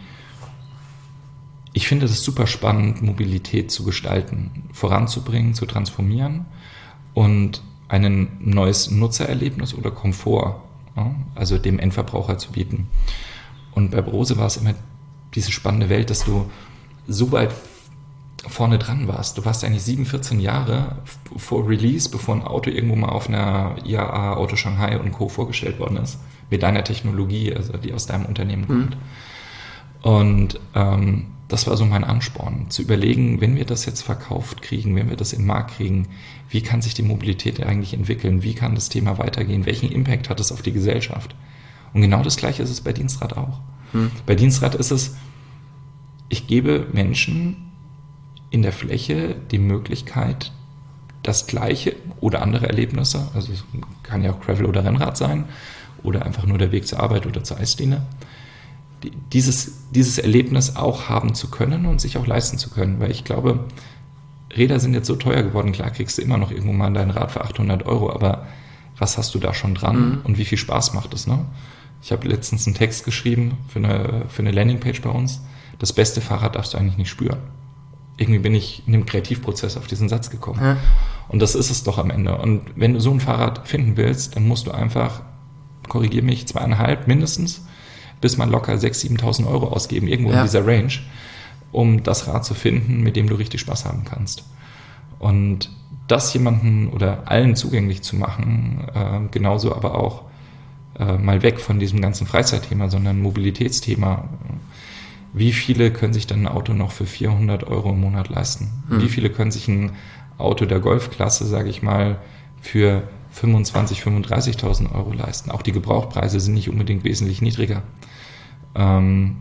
S3: Ich finde es super spannend, Mobilität zu gestalten, voranzubringen, zu transformieren und ein neues Nutzererlebnis oder Komfort, ja, also dem Endverbraucher zu bieten. Und bei Brose war es immer diese spannende Welt, dass du so weit vorne dran warst. Du warst eigentlich sieben, vierzehn Jahre vor Release, bevor ein Auto irgendwo mal auf einer I A A, Auto Shanghai und Co. vorgestellt worden ist, mit deiner Technologie, also die aus deinem Unternehmen kommt. Mhm. Und ähm, das war so mein Ansporn, zu überlegen, wenn wir das jetzt verkauft kriegen, wenn wir das im Markt kriegen, wie kann sich die Mobilität eigentlich entwickeln, wie kann das Thema weitergehen, welchen Impact hat es auf die Gesellschaft? Und genau das Gleiche ist es bei Dienstrat auch. Mhm. Bei Dienstrat ist es, ich gebe Menschen in der Fläche die Möglichkeit, das Gleiche oder andere Erlebnisse, also es kann ja auch Gravel oder Rennrad sein oder einfach nur der Weg zur Arbeit oder zur Eisdiele, dieses, dieses Erlebnis auch haben zu können und sich auch leisten zu können, weil ich glaube, Räder sind jetzt so teuer geworden, klar kriegst du immer noch irgendwo mal dein Rad für achthundert Euro, aber was hast du da schon dran mhm. und wie viel Spaß macht es, ne? Ich habe letztens einen Text geschrieben für eine, für eine Landingpage bei uns, das beste Fahrrad darfst du eigentlich nicht spüren. Irgendwie bin ich in dem Kreativprozess auf diesen Satz gekommen. Ja. Und das ist es doch am Ende. Und wenn du so ein Fahrrad finden willst, dann musst du einfach, korrigier mich, zweieinhalb mindestens, bis man locker sechstausend, siebentausend Euro ausgeben, irgendwo ja. in dieser Range, um das Rad zu finden, mit dem du richtig Spaß haben kannst. Und das jemanden oder allen zugänglich zu machen, äh, genauso aber auch äh, mal weg von diesem ganzen Freizeitthema, sondern Mobilitätsthema. Wie viele können sich dann ein Auto noch für vierhundert Euro im Monat leisten? Hm. Wie viele können sich ein Auto der Golfklasse, sage ich mal, für fünfundzwanzigtausend, fünfunddreißigtausend Euro leisten? Auch die Gebrauchpreise sind nicht unbedingt wesentlich niedriger. Ähm,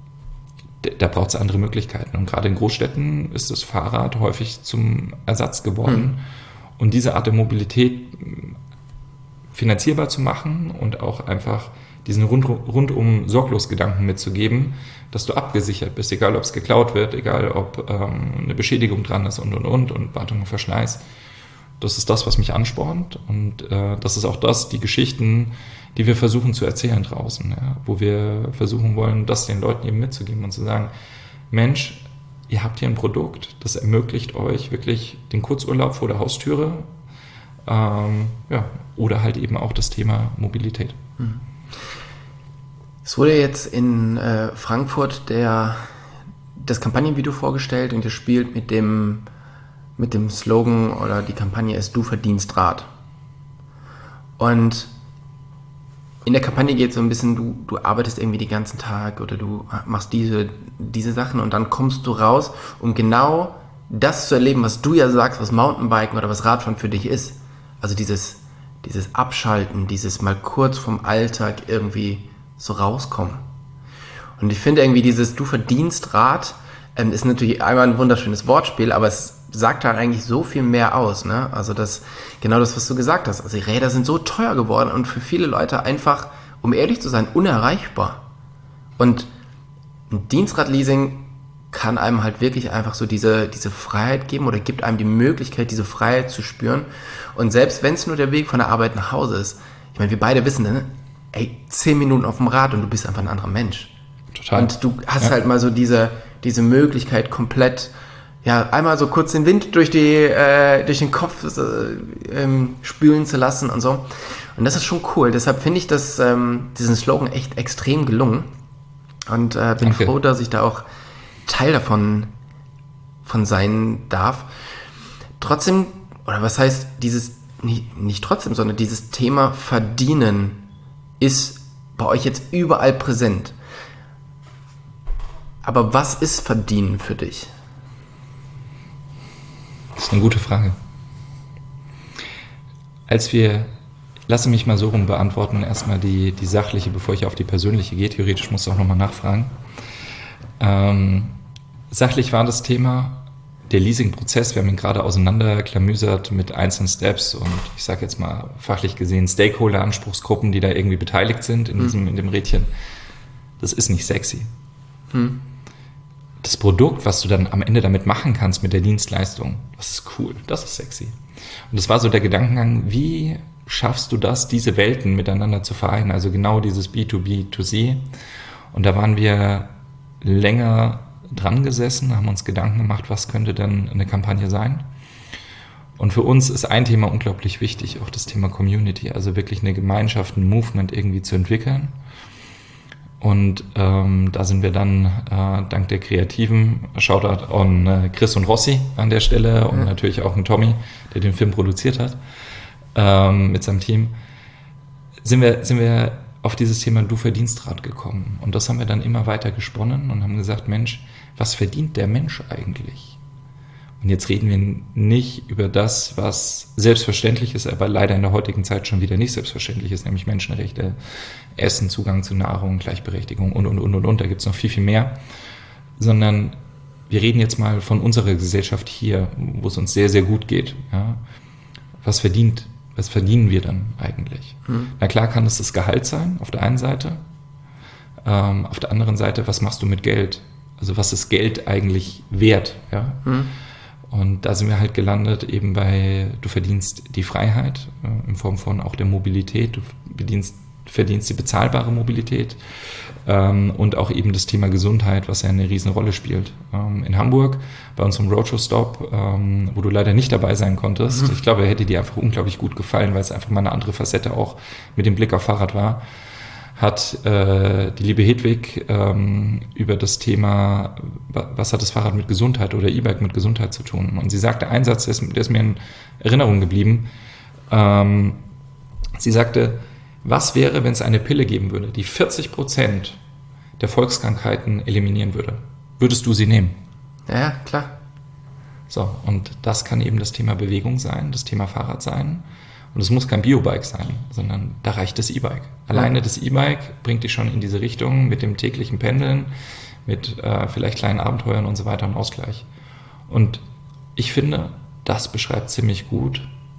S3: da braucht es andere Möglichkeiten. Und gerade in Großstädten ist das Fahrrad häufig zum Ersatz geworden. Hm. Und diese Art der Mobilität finanzierbar zu machen und auch einfach diesen rund, rundum Sorglos-Gedanken mitzugeben, dass du abgesichert bist, egal ob es geklaut wird, egal ob ähm, eine Beschädigung dran ist und, und, und, und Wartung und Verschleiß. Das ist das, was mich anspornt und äh, das ist auch das, die Geschichten, die wir versuchen zu erzählen draußen, ja, wo wir versuchen wollen, das den Leuten eben mitzugeben und zu sagen, Mensch, ihr habt hier ein Produkt, das ermöglicht euch wirklich den Kurzurlaub vor der Haustüre, ähm, ja, oder halt eben auch das Thema Mobilität.
S2: Es wurde jetzt in äh, Frankfurt der, das Kampagnenvideo vorgestellt und ihr spielt mit dem, mit dem Slogan oder die Kampagne ist Du verdienst Rad. Und in der Kampagne geht es so ein bisschen, du, du arbeitest irgendwie den ganzen Tag oder du machst diese, diese Sachen und dann kommst du raus, um genau das zu erleben, was du ja sagst, was Mountainbiken oder was Radfahren für dich ist. Also dieses, dieses Abschalten, dieses mal kurz vom Alltag irgendwie so rauskommen. Und ich finde irgendwie dieses Du verdienst Rad ähm, ist natürlich einmal ein wunderschönes Wortspiel, aber es sagt halt eigentlich so viel mehr aus, ne? Also das, genau das, was du gesagt hast. Also die Räder sind so teuer geworden und für viele Leute einfach, um ehrlich zu sein, unerreichbar. Und ein Dienstradleasing kann einem halt wirklich einfach so diese, diese Freiheit geben oder gibt einem die Möglichkeit, diese Freiheit zu spüren. Und selbst wenn es nur der Weg von der Arbeit nach Hause ist, ich meine, wir beide wissen, ne? Ey, zehn Minuten auf dem Rad und du bist einfach ein anderer Mensch.
S3: Total.
S2: Und du hast
S3: ja.
S2: halt mal so diese, diese Möglichkeit komplett, ja, einmal so kurz den Wind durch die, äh, durch den Kopf äh, ähm, spülen zu lassen und so. Und das ist schon cool. Deshalb finde ich das, ähm, diesen Slogan echt extrem gelungen. Und äh, bin
S3: Danke.
S2: froh, dass ich da auch Teil davon von sein darf. Trotzdem, oder was heißt dieses, nicht, nicht trotzdem, sondern dieses Thema Verdienen ist bei euch jetzt überall präsent. Aber was ist Verdienen für dich?
S3: Das ist eine gute Frage. Als wir, lasse mich mal so rum beantworten, erstmal die, die sachliche, bevor ich auf die persönliche gehe. Theoretisch musst du auch nochmal nachfragen. Ähm, sachlich war das Thema der Leasing-Prozess. Wir haben ihn gerade auseinanderklamüsert mit einzelnen Steps und ich sage jetzt mal fachlich gesehen Stakeholder-Anspruchsgruppen, die da irgendwie beteiligt sind in, diesem, in dem Rädchen. Das ist nicht sexy. Hm. Das Produkt, was du dann am Ende damit machen kannst mit der Dienstleistung, das ist cool, das ist sexy. Und das war so der Gedankengang, wie schaffst du das, diese Welten miteinander zu vereinen, also genau dieses B to B to C. Und da waren wir länger dran gesessen, haben uns Gedanken gemacht, was könnte denn eine Kampagne sein. Und für uns ist ein Thema unglaublich wichtig, auch das Thema Community, also wirklich eine Gemeinschaft, ein Movement irgendwie zu entwickeln. Und ähm, da sind wir dann äh, dank der Kreativen, Shoutout an äh, Chris und Rossi an der Stelle und ja. natürlich auch an Tommy, der den Film produziert hat, ähm, mit seinem Team, sind wir, sind wir auf dieses Thema Du verdienst Rad gekommen. Und das haben wir dann immer weiter gesponnen und haben gesagt, Mensch, was verdient der Mensch eigentlich? Und jetzt reden wir nicht über das, was selbstverständlich ist, aber leider in der heutigen Zeit schon wieder nicht selbstverständlich ist, nämlich Menschenrechte, Essen, Zugang zu Nahrung, Gleichberechtigung und, und, und, und, und. Da gibt es noch viel, viel mehr. Sondern wir reden jetzt mal von unserer Gesellschaft hier, wo es uns sehr, sehr gut geht. Ja? Was verdient, was verdienen wir dann eigentlich? Hm. Na klar kann es das Gehalt sein, auf der einen Seite. Ähm, auf der anderen Seite, was machst du mit Geld? Also was ist Geld eigentlich wert? Ja? Hm. Und da sind wir halt gelandet eben bei, du verdienst die Freiheit äh, in Form von auch der Mobilität, du verdienst, verdienst die bezahlbare Mobilität ähm, und auch eben das Thema Gesundheit, was ja eine riesen Rolle spielt. Ähm, in Hamburg, bei unserem Roadshow-Stop, ähm, wo du leider nicht dabei sein konntest, mhm. ich glaube, er hätte dir einfach unglaublich gut gefallen, weil es einfach mal eine andere Facette auch mit dem Blick auf Fahrrad war, hat äh, die liebe Hedwig ähm, über das Thema, was hat das Fahrrad mit Gesundheit oder E-Bike mit Gesundheit zu tun? Und sie sagte einen Satz, der ist, der ist mir in Erinnerung geblieben. Ähm, sie sagte, was wäre, wenn es eine Pille geben würde, die vierzig Prozent der Volkskrankheiten eliminieren würde? Würdest du sie nehmen?
S2: Ja, klar.
S3: So, und das kann eben das Thema Bewegung sein, das Thema Fahrrad sein. Und es muss kein Biobike sein, sondern da reicht das E-Bike. Alleine das E-Bike bringt dich schon in diese Richtung mit dem täglichen Pendeln, mit äh, vielleicht kleinen Abenteuern und so weiter und Ausgleich. Und ich finde, das beschreibt ziemlich gut,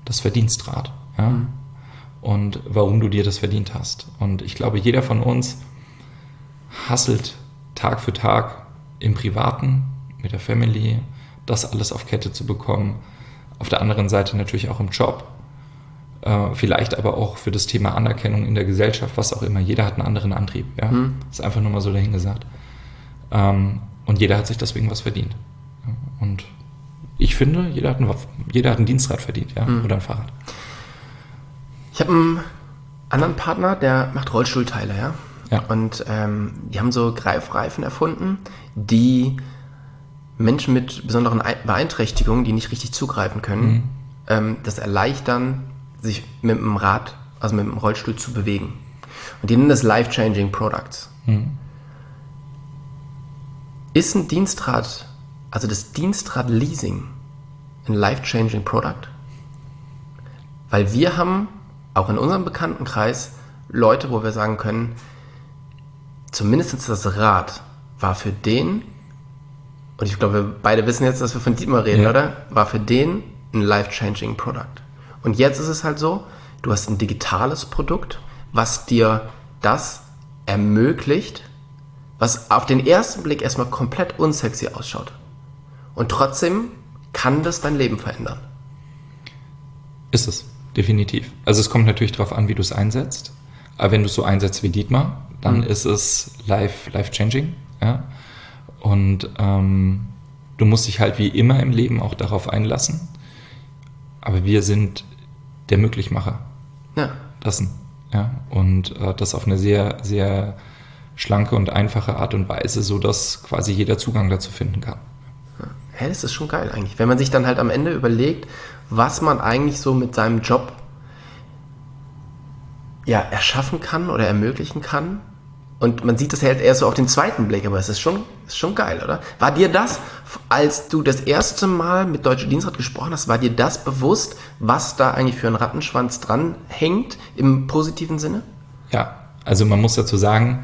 S3: das Verdienstrad. Ja? Mhm. Und warum du dir das verdient hast. Und ich glaube, jeder von uns hustelt Tag für Tag im Privaten, mit der Family, das alles auf Kette zu bekommen. Auf der anderen Seite natürlich auch im Job. Äh, vielleicht aber auch für das Thema Anerkennung in der Gesellschaft, was auch immer. Jeder hat einen anderen Antrieb. Ja? Mhm. Ist einfach nur mal so dahingesagt. Ähm, und jeder hat sich deswegen was verdient. Ja? Und ich finde, jeder hat ein, jeder hat ein Dienstrad verdient, ja? Mhm. Oder ein Fahrrad.
S2: Ich habe einen anderen Partner, der macht Rollstuhlteile, ja.
S3: Ja.
S2: Und ähm, die haben so Greifreifen erfunden, die Menschen mit besonderen Beeinträchtigungen, die nicht richtig zugreifen können, mhm. ähm, das erleichtern, sich mit dem Rad, also mit dem Rollstuhl zu bewegen. Und die nennen das Life-Changing Products. Mhm. Ist ein Dienstrad, also das Dienstrad-Leasing, ein Life-Changing Product? Weil wir haben auch in unserem Bekanntenkreis Leute, wo wir sagen können, zumindest das Rad war für den, und ich glaube, wir beide wissen jetzt, dass wir von Dietmar reden, ja. oder? War für den ein life-changing Product. Und jetzt ist es halt so, du hast ein digitales Produkt, was dir das ermöglicht, was auf den ersten Blick erstmal komplett unsexy ausschaut. Und trotzdem kann das dein Leben verändern.
S3: Ist es. Definitiv. Also es kommt natürlich darauf an, wie du es einsetzt. Aber wenn du es so einsetzt wie Dietmar, dann mhm. ist es life, life-changing. Ja? Und ähm, du musst dich halt wie immer im Leben auch darauf einlassen. Aber wir sind der Möglichmacher.
S2: Ja.
S3: Dessen. Ja? Und äh, das auf eine sehr, sehr schlanke und einfache Art und Weise, sodass quasi jeder Zugang dazu finden kann.
S2: Ja, das ist schon geil eigentlich. Wenn man sich dann halt am Ende überlegt, was man eigentlich so mit seinem Job ja, erschaffen kann oder ermöglichen kann. Und man sieht das halt erst so auf den zweiten Blick, aber es ist schon, ist schon geil, oder? War dir das, als du das erste Mal mit Deutsche Dienstrat gesprochen hast, war dir das bewusst, was da eigentlich für ein Rattenschwanz dran hängt, im positiven Sinne?
S3: Ja, also man muss dazu sagen,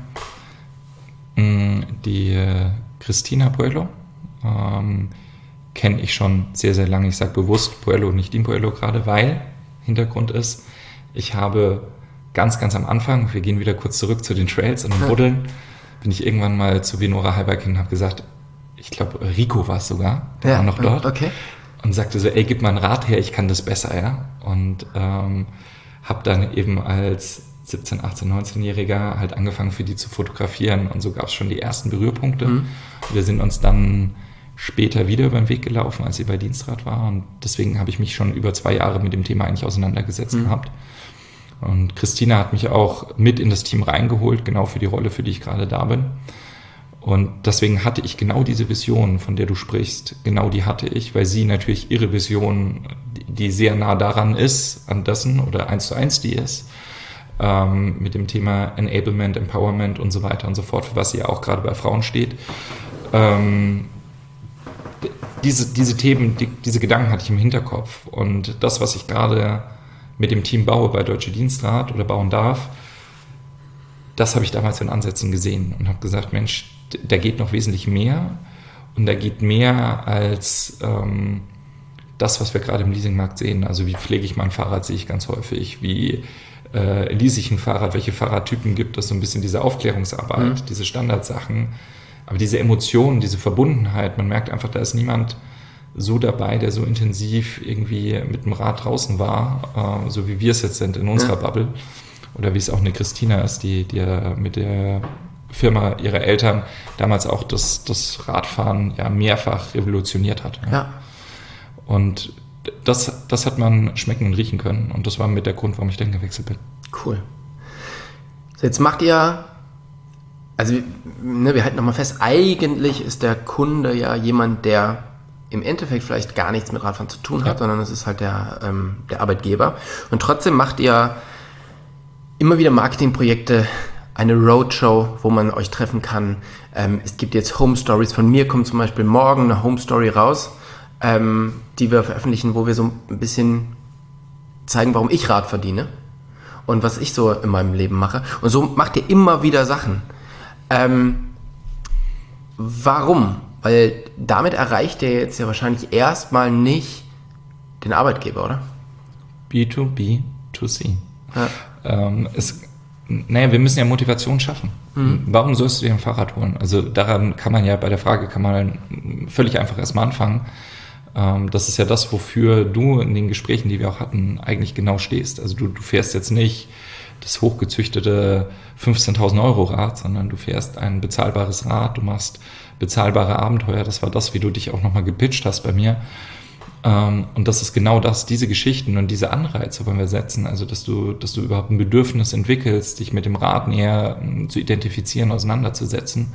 S3: die Christina Puello, ähm, kenne ich schon sehr, sehr lange. Ich sage bewusst Puello, nicht Team Puello gerade, weil Hintergrund ist, ich habe ganz, ganz am Anfang, wir gehen wieder kurz zurück zu den Trails und dem Buddeln, bin ich irgendwann mal zu Venora Highbiking und habe gesagt, ich glaube Rico war es sogar, der
S2: ja,
S3: war noch dort,
S2: okay.
S3: und sagte so, ey, gib mal ein Rad her, ich kann das besser, ja. Und ähm, habe dann eben als siebzehn-, achtzehn-, neunzehnjähriger halt angefangen, für die zu fotografieren, und so gab es schon die ersten Berührpunkte. Mhm. Wir sind uns dann später wieder über den Weg gelaufen, als sie bei Dienstrat war, und deswegen habe ich mich schon über zwei Jahre mit dem Thema eigentlich auseinandergesetzt mhm. gehabt. Und Christina hat mich auch mit in das Team reingeholt, genau für die Rolle, für die ich gerade da bin. Und deswegen hatte ich genau diese Vision, von der du sprichst, genau die hatte ich, weil sie natürlich ihre Vision, die sehr nah daran ist, an dessen oder eins zu eins die ist, ähm, mit dem Thema Enablement, Empowerment und so weiter und so fort, für was sie ja auch gerade bei Frauen steht. Ähm, diese, diese Themen, die, diese Gedanken hatte ich im Hinterkopf, und das, was ich gerade mit dem Team baue bei Deutsche Dienstrat oder bauen darf, das habe ich damals in Ansätzen gesehen und habe gesagt, Mensch, da geht noch wesentlich mehr, und da geht mehr als ähm, das, was wir gerade im Leasingmarkt sehen. Also wie pflege ich mein Fahrrad, sehe ich ganz häufig, wie äh, lease ich ein Fahrrad, welche Fahrradtypen gibt es, so ein bisschen diese Aufklärungsarbeit, mhm. diese Standardsachen, aber diese Emotionen, diese Verbundenheit, man merkt einfach, da ist niemand so dabei, der so intensiv irgendwie mit dem Rad draußen war, äh, so wie wir es jetzt sind in unserer ja. Bubble, oder wie es auch eine Christina ist, die, die mit der Firma ihrer Eltern damals auch das, das Radfahren ja mehrfach revolutioniert hat. Ja.
S2: ja.
S3: Und das, das hat man schmecken und riechen können, und das war mit der Grund, warum ich dann gewechselt bin.
S2: Cool. So, jetzt macht ihr, also ne, wir halten nochmal fest, eigentlich ist der Kunde ja jemand, der im Endeffekt vielleicht gar nichts mit Radfahren zu tun hat, ja. sondern es ist halt der, ähm, der Arbeitgeber. Und trotzdem macht ihr immer wieder Marketingprojekte, eine Roadshow, wo man euch treffen kann. Ähm, es gibt jetzt Home Stories. Von mir kommt zum Beispiel morgen eine Home Story raus, ähm, die wir veröffentlichen, wo wir so ein bisschen zeigen, warum ich Rad verdiene und was ich so in meinem Leben mache. Und so macht ihr immer wieder Sachen. Ähm, warum? Weil damit erreicht ihr jetzt ja wahrscheinlich erstmal nicht den Arbeitgeber, oder?
S3: B to B to C.
S2: Ja.
S3: Ähm, es, naja, wir müssen ja Motivation schaffen. Mhm. Warum sollst du dir ein Fahrrad holen? Also daran kann man ja, bei der Frage kann man völlig einfach erstmal anfangen. Ähm, das ist ja das, wofür du in den Gesprächen, die wir auch hatten, eigentlich genau stehst. Also du, du fährst jetzt nicht das hochgezüchtete fünfzehntausend Euro Rad, sondern du fährst ein bezahlbares Rad, du machst bezahlbare Abenteuer. Das war das, wie du dich auch nochmal gepitcht hast bei mir. Und das ist genau das, diese Geschichten und diese Anreize wollen wir setzen, also dass du, dass du überhaupt ein Bedürfnis entwickelst, dich mit dem Rad näher zu identifizieren, auseinanderzusetzen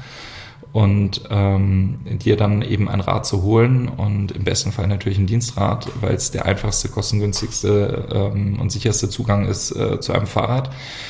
S3: und ähm, dir dann eben ein Rad zu holen und im besten Fall natürlich ein Dienstrad, weil es der einfachste, kostengünstigste ähm, und sicherste Zugang ist äh, zu einem Fahrrad.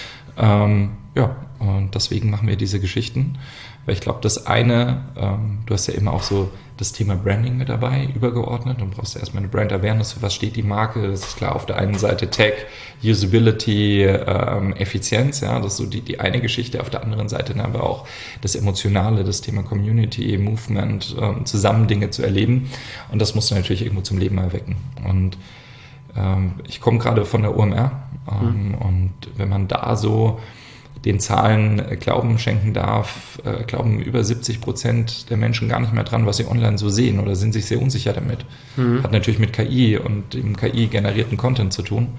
S3: Ähm, ja, und deswegen machen wir diese Geschichten. Weil ich glaube, das eine, ähm, du hast ja immer auch so das Thema Branding mit dabei, übergeordnet. Dann brauchst du erstmal eine Brand Awareness, für was steht die Marke. Das ist klar, auf der einen Seite Tech, Usability, ähm, Effizienz, ja, das ist so die, die eine Geschichte. Auf der anderen Seite dann aber auch das Emotionale, das Thema Community, Movement, ähm, zusammen Dinge zu erleben. Und das musst du natürlich irgendwo zum Leben erwecken. Und ähm, ich komme gerade von der O M R ähm, mhm. und wenn man da so den Zahlen Glauben schenken darf, äh, glauben über siebzig Prozent der Menschen gar nicht mehr dran, was sie online so sehen oder sind sich sehr unsicher damit. Mhm. Hat natürlich mit K I und dem K I-generierten Content zu tun,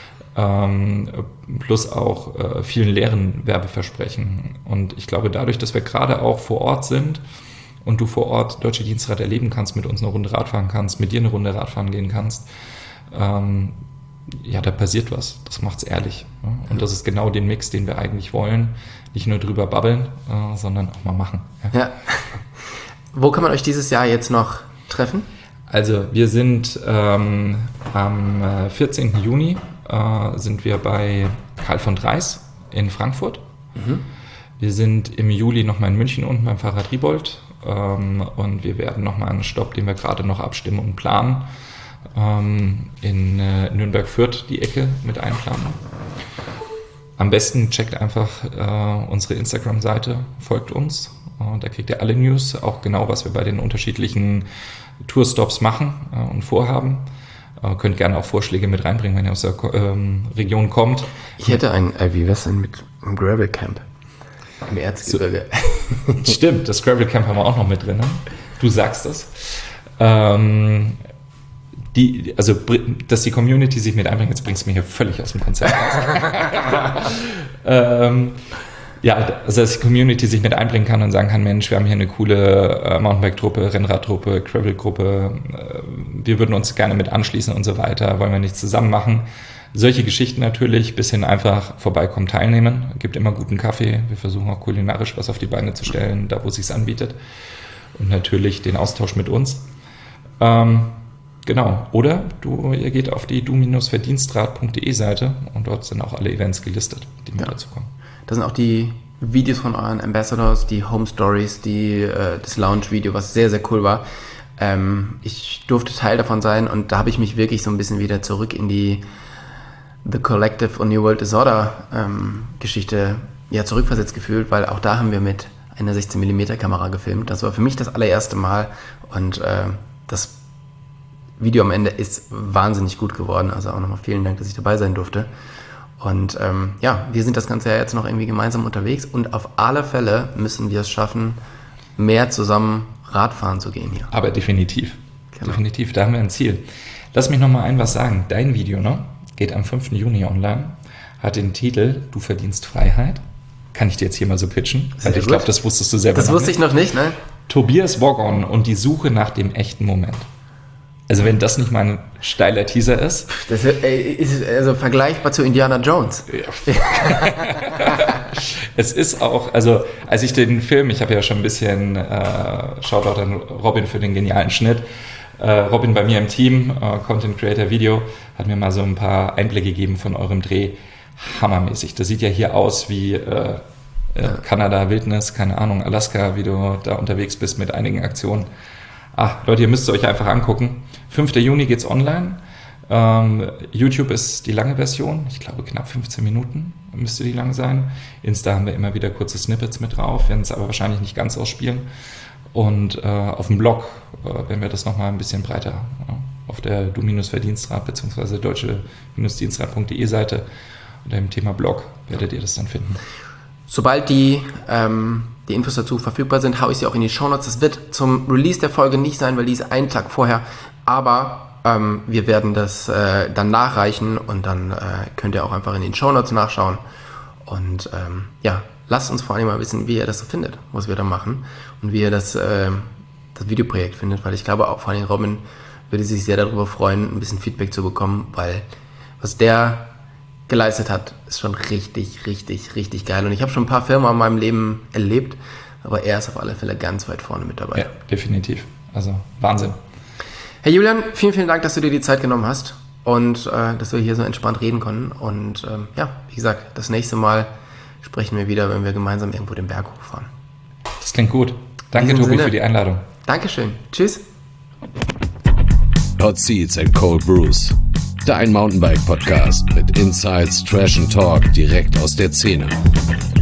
S3: ähm, plus auch äh, vielen leeren Werbeversprechen. Und ich glaube, dadurch, dass wir gerade auch vor Ort sind und du vor Ort Deutsche Dienstrad erleben kannst, mit uns eine Runde Rad fahren kannst, mit dir eine Runde Radfahren gehen kannst, ähm, ja, da passiert was. Das macht's ehrlich. Ja? Und das ist genau den Mix, den wir eigentlich wollen. Nicht nur drüber babbeln, äh, sondern auch mal machen.
S2: Ja. Ja. Wo kann man euch dieses Jahr jetzt noch treffen?
S3: Also wir sind ähm, am vierzehnten Juni äh, sind wir bei Karl von Dreis in Frankfurt. Mhm. Wir sind im Juli nochmal in München unten beim Fahrrad Riebold. Ähm, und wir werden nochmal einen Stopp, den wir gerade noch abstimmen und planen, in äh, Nürnberg-Fürth die Ecke mit einplanen. Am besten checkt einfach äh, unsere Instagram-Seite, folgt uns. Äh, da kriegt ihr alle News, auch genau, was wir bei den unterschiedlichen Tourstops machen äh, und vorhaben. Äh, könnt gerne auch Vorschläge mit reinbringen, wenn ihr aus der ähm, Region kommt.
S2: Ich hätte ein, äh, wie wär's denn mit einem Gravel Camp im Erzgebirge?
S3: So, stimmt, das Gravel Camp haben wir auch noch mit drin. Ne? Du sagst das. Ähm, Die, also, dass die Community sich mit einbringt, jetzt bringst du mich hier völlig aus dem Konzept raus. ähm, ja, also, dass die Community sich mit einbringen kann und sagen kann, Mensch, wir haben hier eine coole äh, Mountainbike-Truppe, Rennradtruppe, Gravel-Gruppe, äh, wir würden uns gerne mit anschließen und so weiter, wollen wir nichts zusammen machen. Solche Geschichten natürlich, bis hin einfach vorbeikommen, teilnehmen. Es gibt immer guten Kaffee, wir versuchen auch kulinarisch was auf die Beine zu stellen, da wo es sich anbietet. Und natürlich den Austausch mit uns. Ähm, Genau, oder du, ihr geht auf die du-verdienstrad punkt de Seite und dort sind auch alle Events gelistet, die mit
S2: ja.
S3: dazu kommen.
S2: Da sind auch die Videos von euren Ambassadors, die Home Stories, die, äh, das Launch-Video, was sehr, sehr cool war. Ähm, ich durfte Teil davon sein und da habe ich mich wirklich so ein bisschen wieder zurück in die The Collective und New World Disorder ähm, Geschichte ja, zurückversetzt gefühlt, weil auch da haben wir mit einer sechzehn Millimeter Kamera gefilmt. Das war für mich das allererste Mal und äh, das Video am Ende ist wahnsinnig gut geworden. Also auch nochmal vielen Dank, dass ich dabei sein durfte. Und ähm, ja, wir sind das ganze Jahr jetzt noch irgendwie gemeinsam unterwegs und auf alle Fälle müssen wir es schaffen, mehr zusammen Radfahren zu gehen hier.
S3: Aber definitiv. Genau. Definitiv, da haben wir ein Ziel. Lass mich nochmal ein was sagen. Dein Video, ne, geht am fünften Juni online, hat den Titel Du verdienst Freiheit. Kann ich dir jetzt hier mal so pitchen? Sehr ich glaube, das wusstest du selber
S2: Das wusste ich noch nicht, ne?
S3: Tobias Woggon und die Suche nach dem echten Moment. Also wenn das nicht mal ein steiler Teaser ist.
S2: Das ist also vergleichbar zu Indiana Jones. Ja.
S3: Es ist auch, also als ich den Film, ich habe ja schon ein bisschen, äh, Shoutout an Robin für den genialen Schnitt. Äh, Robin bei mir im Team, äh, Content Creator Video, hat mir mal so ein paar Einblicke gegeben von eurem Dreh. Hammermäßig. Das sieht ja hier aus wie äh, äh, Kanada, Wildnis, keine Ahnung, Alaska, wie du da unterwegs bist mit einigen Aktionen. Ah, Leute, ihr müsst es euch einfach angucken. fünften Juni geht's online. Ähm, YouTube ist die lange Version. Ich glaube, knapp fünfzehn Minuten müsste die lang sein. Insta haben wir immer wieder kurze Snippets mit drauf, werden es aber wahrscheinlich nicht ganz ausspielen. Und äh, auf dem Blog äh, werden wir das nochmal ein bisschen breiter auf der Du-Verdienstrad bzw. deutsche-dienstrad punkt de Seite unter dem Thema Blog werdet ihr das dann finden.
S2: Sobald die, ähm, die Infos dazu verfügbar sind, haue ich sie auch in die Shownotes. Das wird zum Release der Folge nicht sein, weil die ist einen Tag vorher, aber ähm, wir werden das äh, dann nachreichen und dann äh, könnt ihr auch einfach in den Shownotes nachschauen. Und ähm, ja, lasst uns vor allem mal wissen, wie ihr das so findet, was wir da machen und wie ihr das, äh, das Videoprojekt findet, weil ich glaube auch vor allem Robin würde sich sehr darüber freuen, ein bisschen Feedback zu bekommen, weil was der geleistet hat, ist schon richtig, richtig, richtig geil. Und ich habe schon ein paar Firmen in meinem Leben erlebt, aber er ist auf alle Fälle ganz weit vorne mit dabei.
S3: Ja, definitiv. Also Wahnsinn.
S2: Herr Julian, vielen, vielen Dank, dass du dir die Zeit genommen hast und äh, dass wir hier so entspannt reden konnten. Und ähm, ja, wie gesagt, das nächste Mal sprechen wir wieder, wenn wir gemeinsam irgendwo den Berg hochfahren.
S3: Das klingt gut. Danke, Tobi, Sinne. für die Einladung.
S2: Dankeschön. Tschüss.
S1: Hot Seats and Cold Brews. Dein Mountainbike-Podcast mit Insights, Trash and Talk direkt aus der Szene.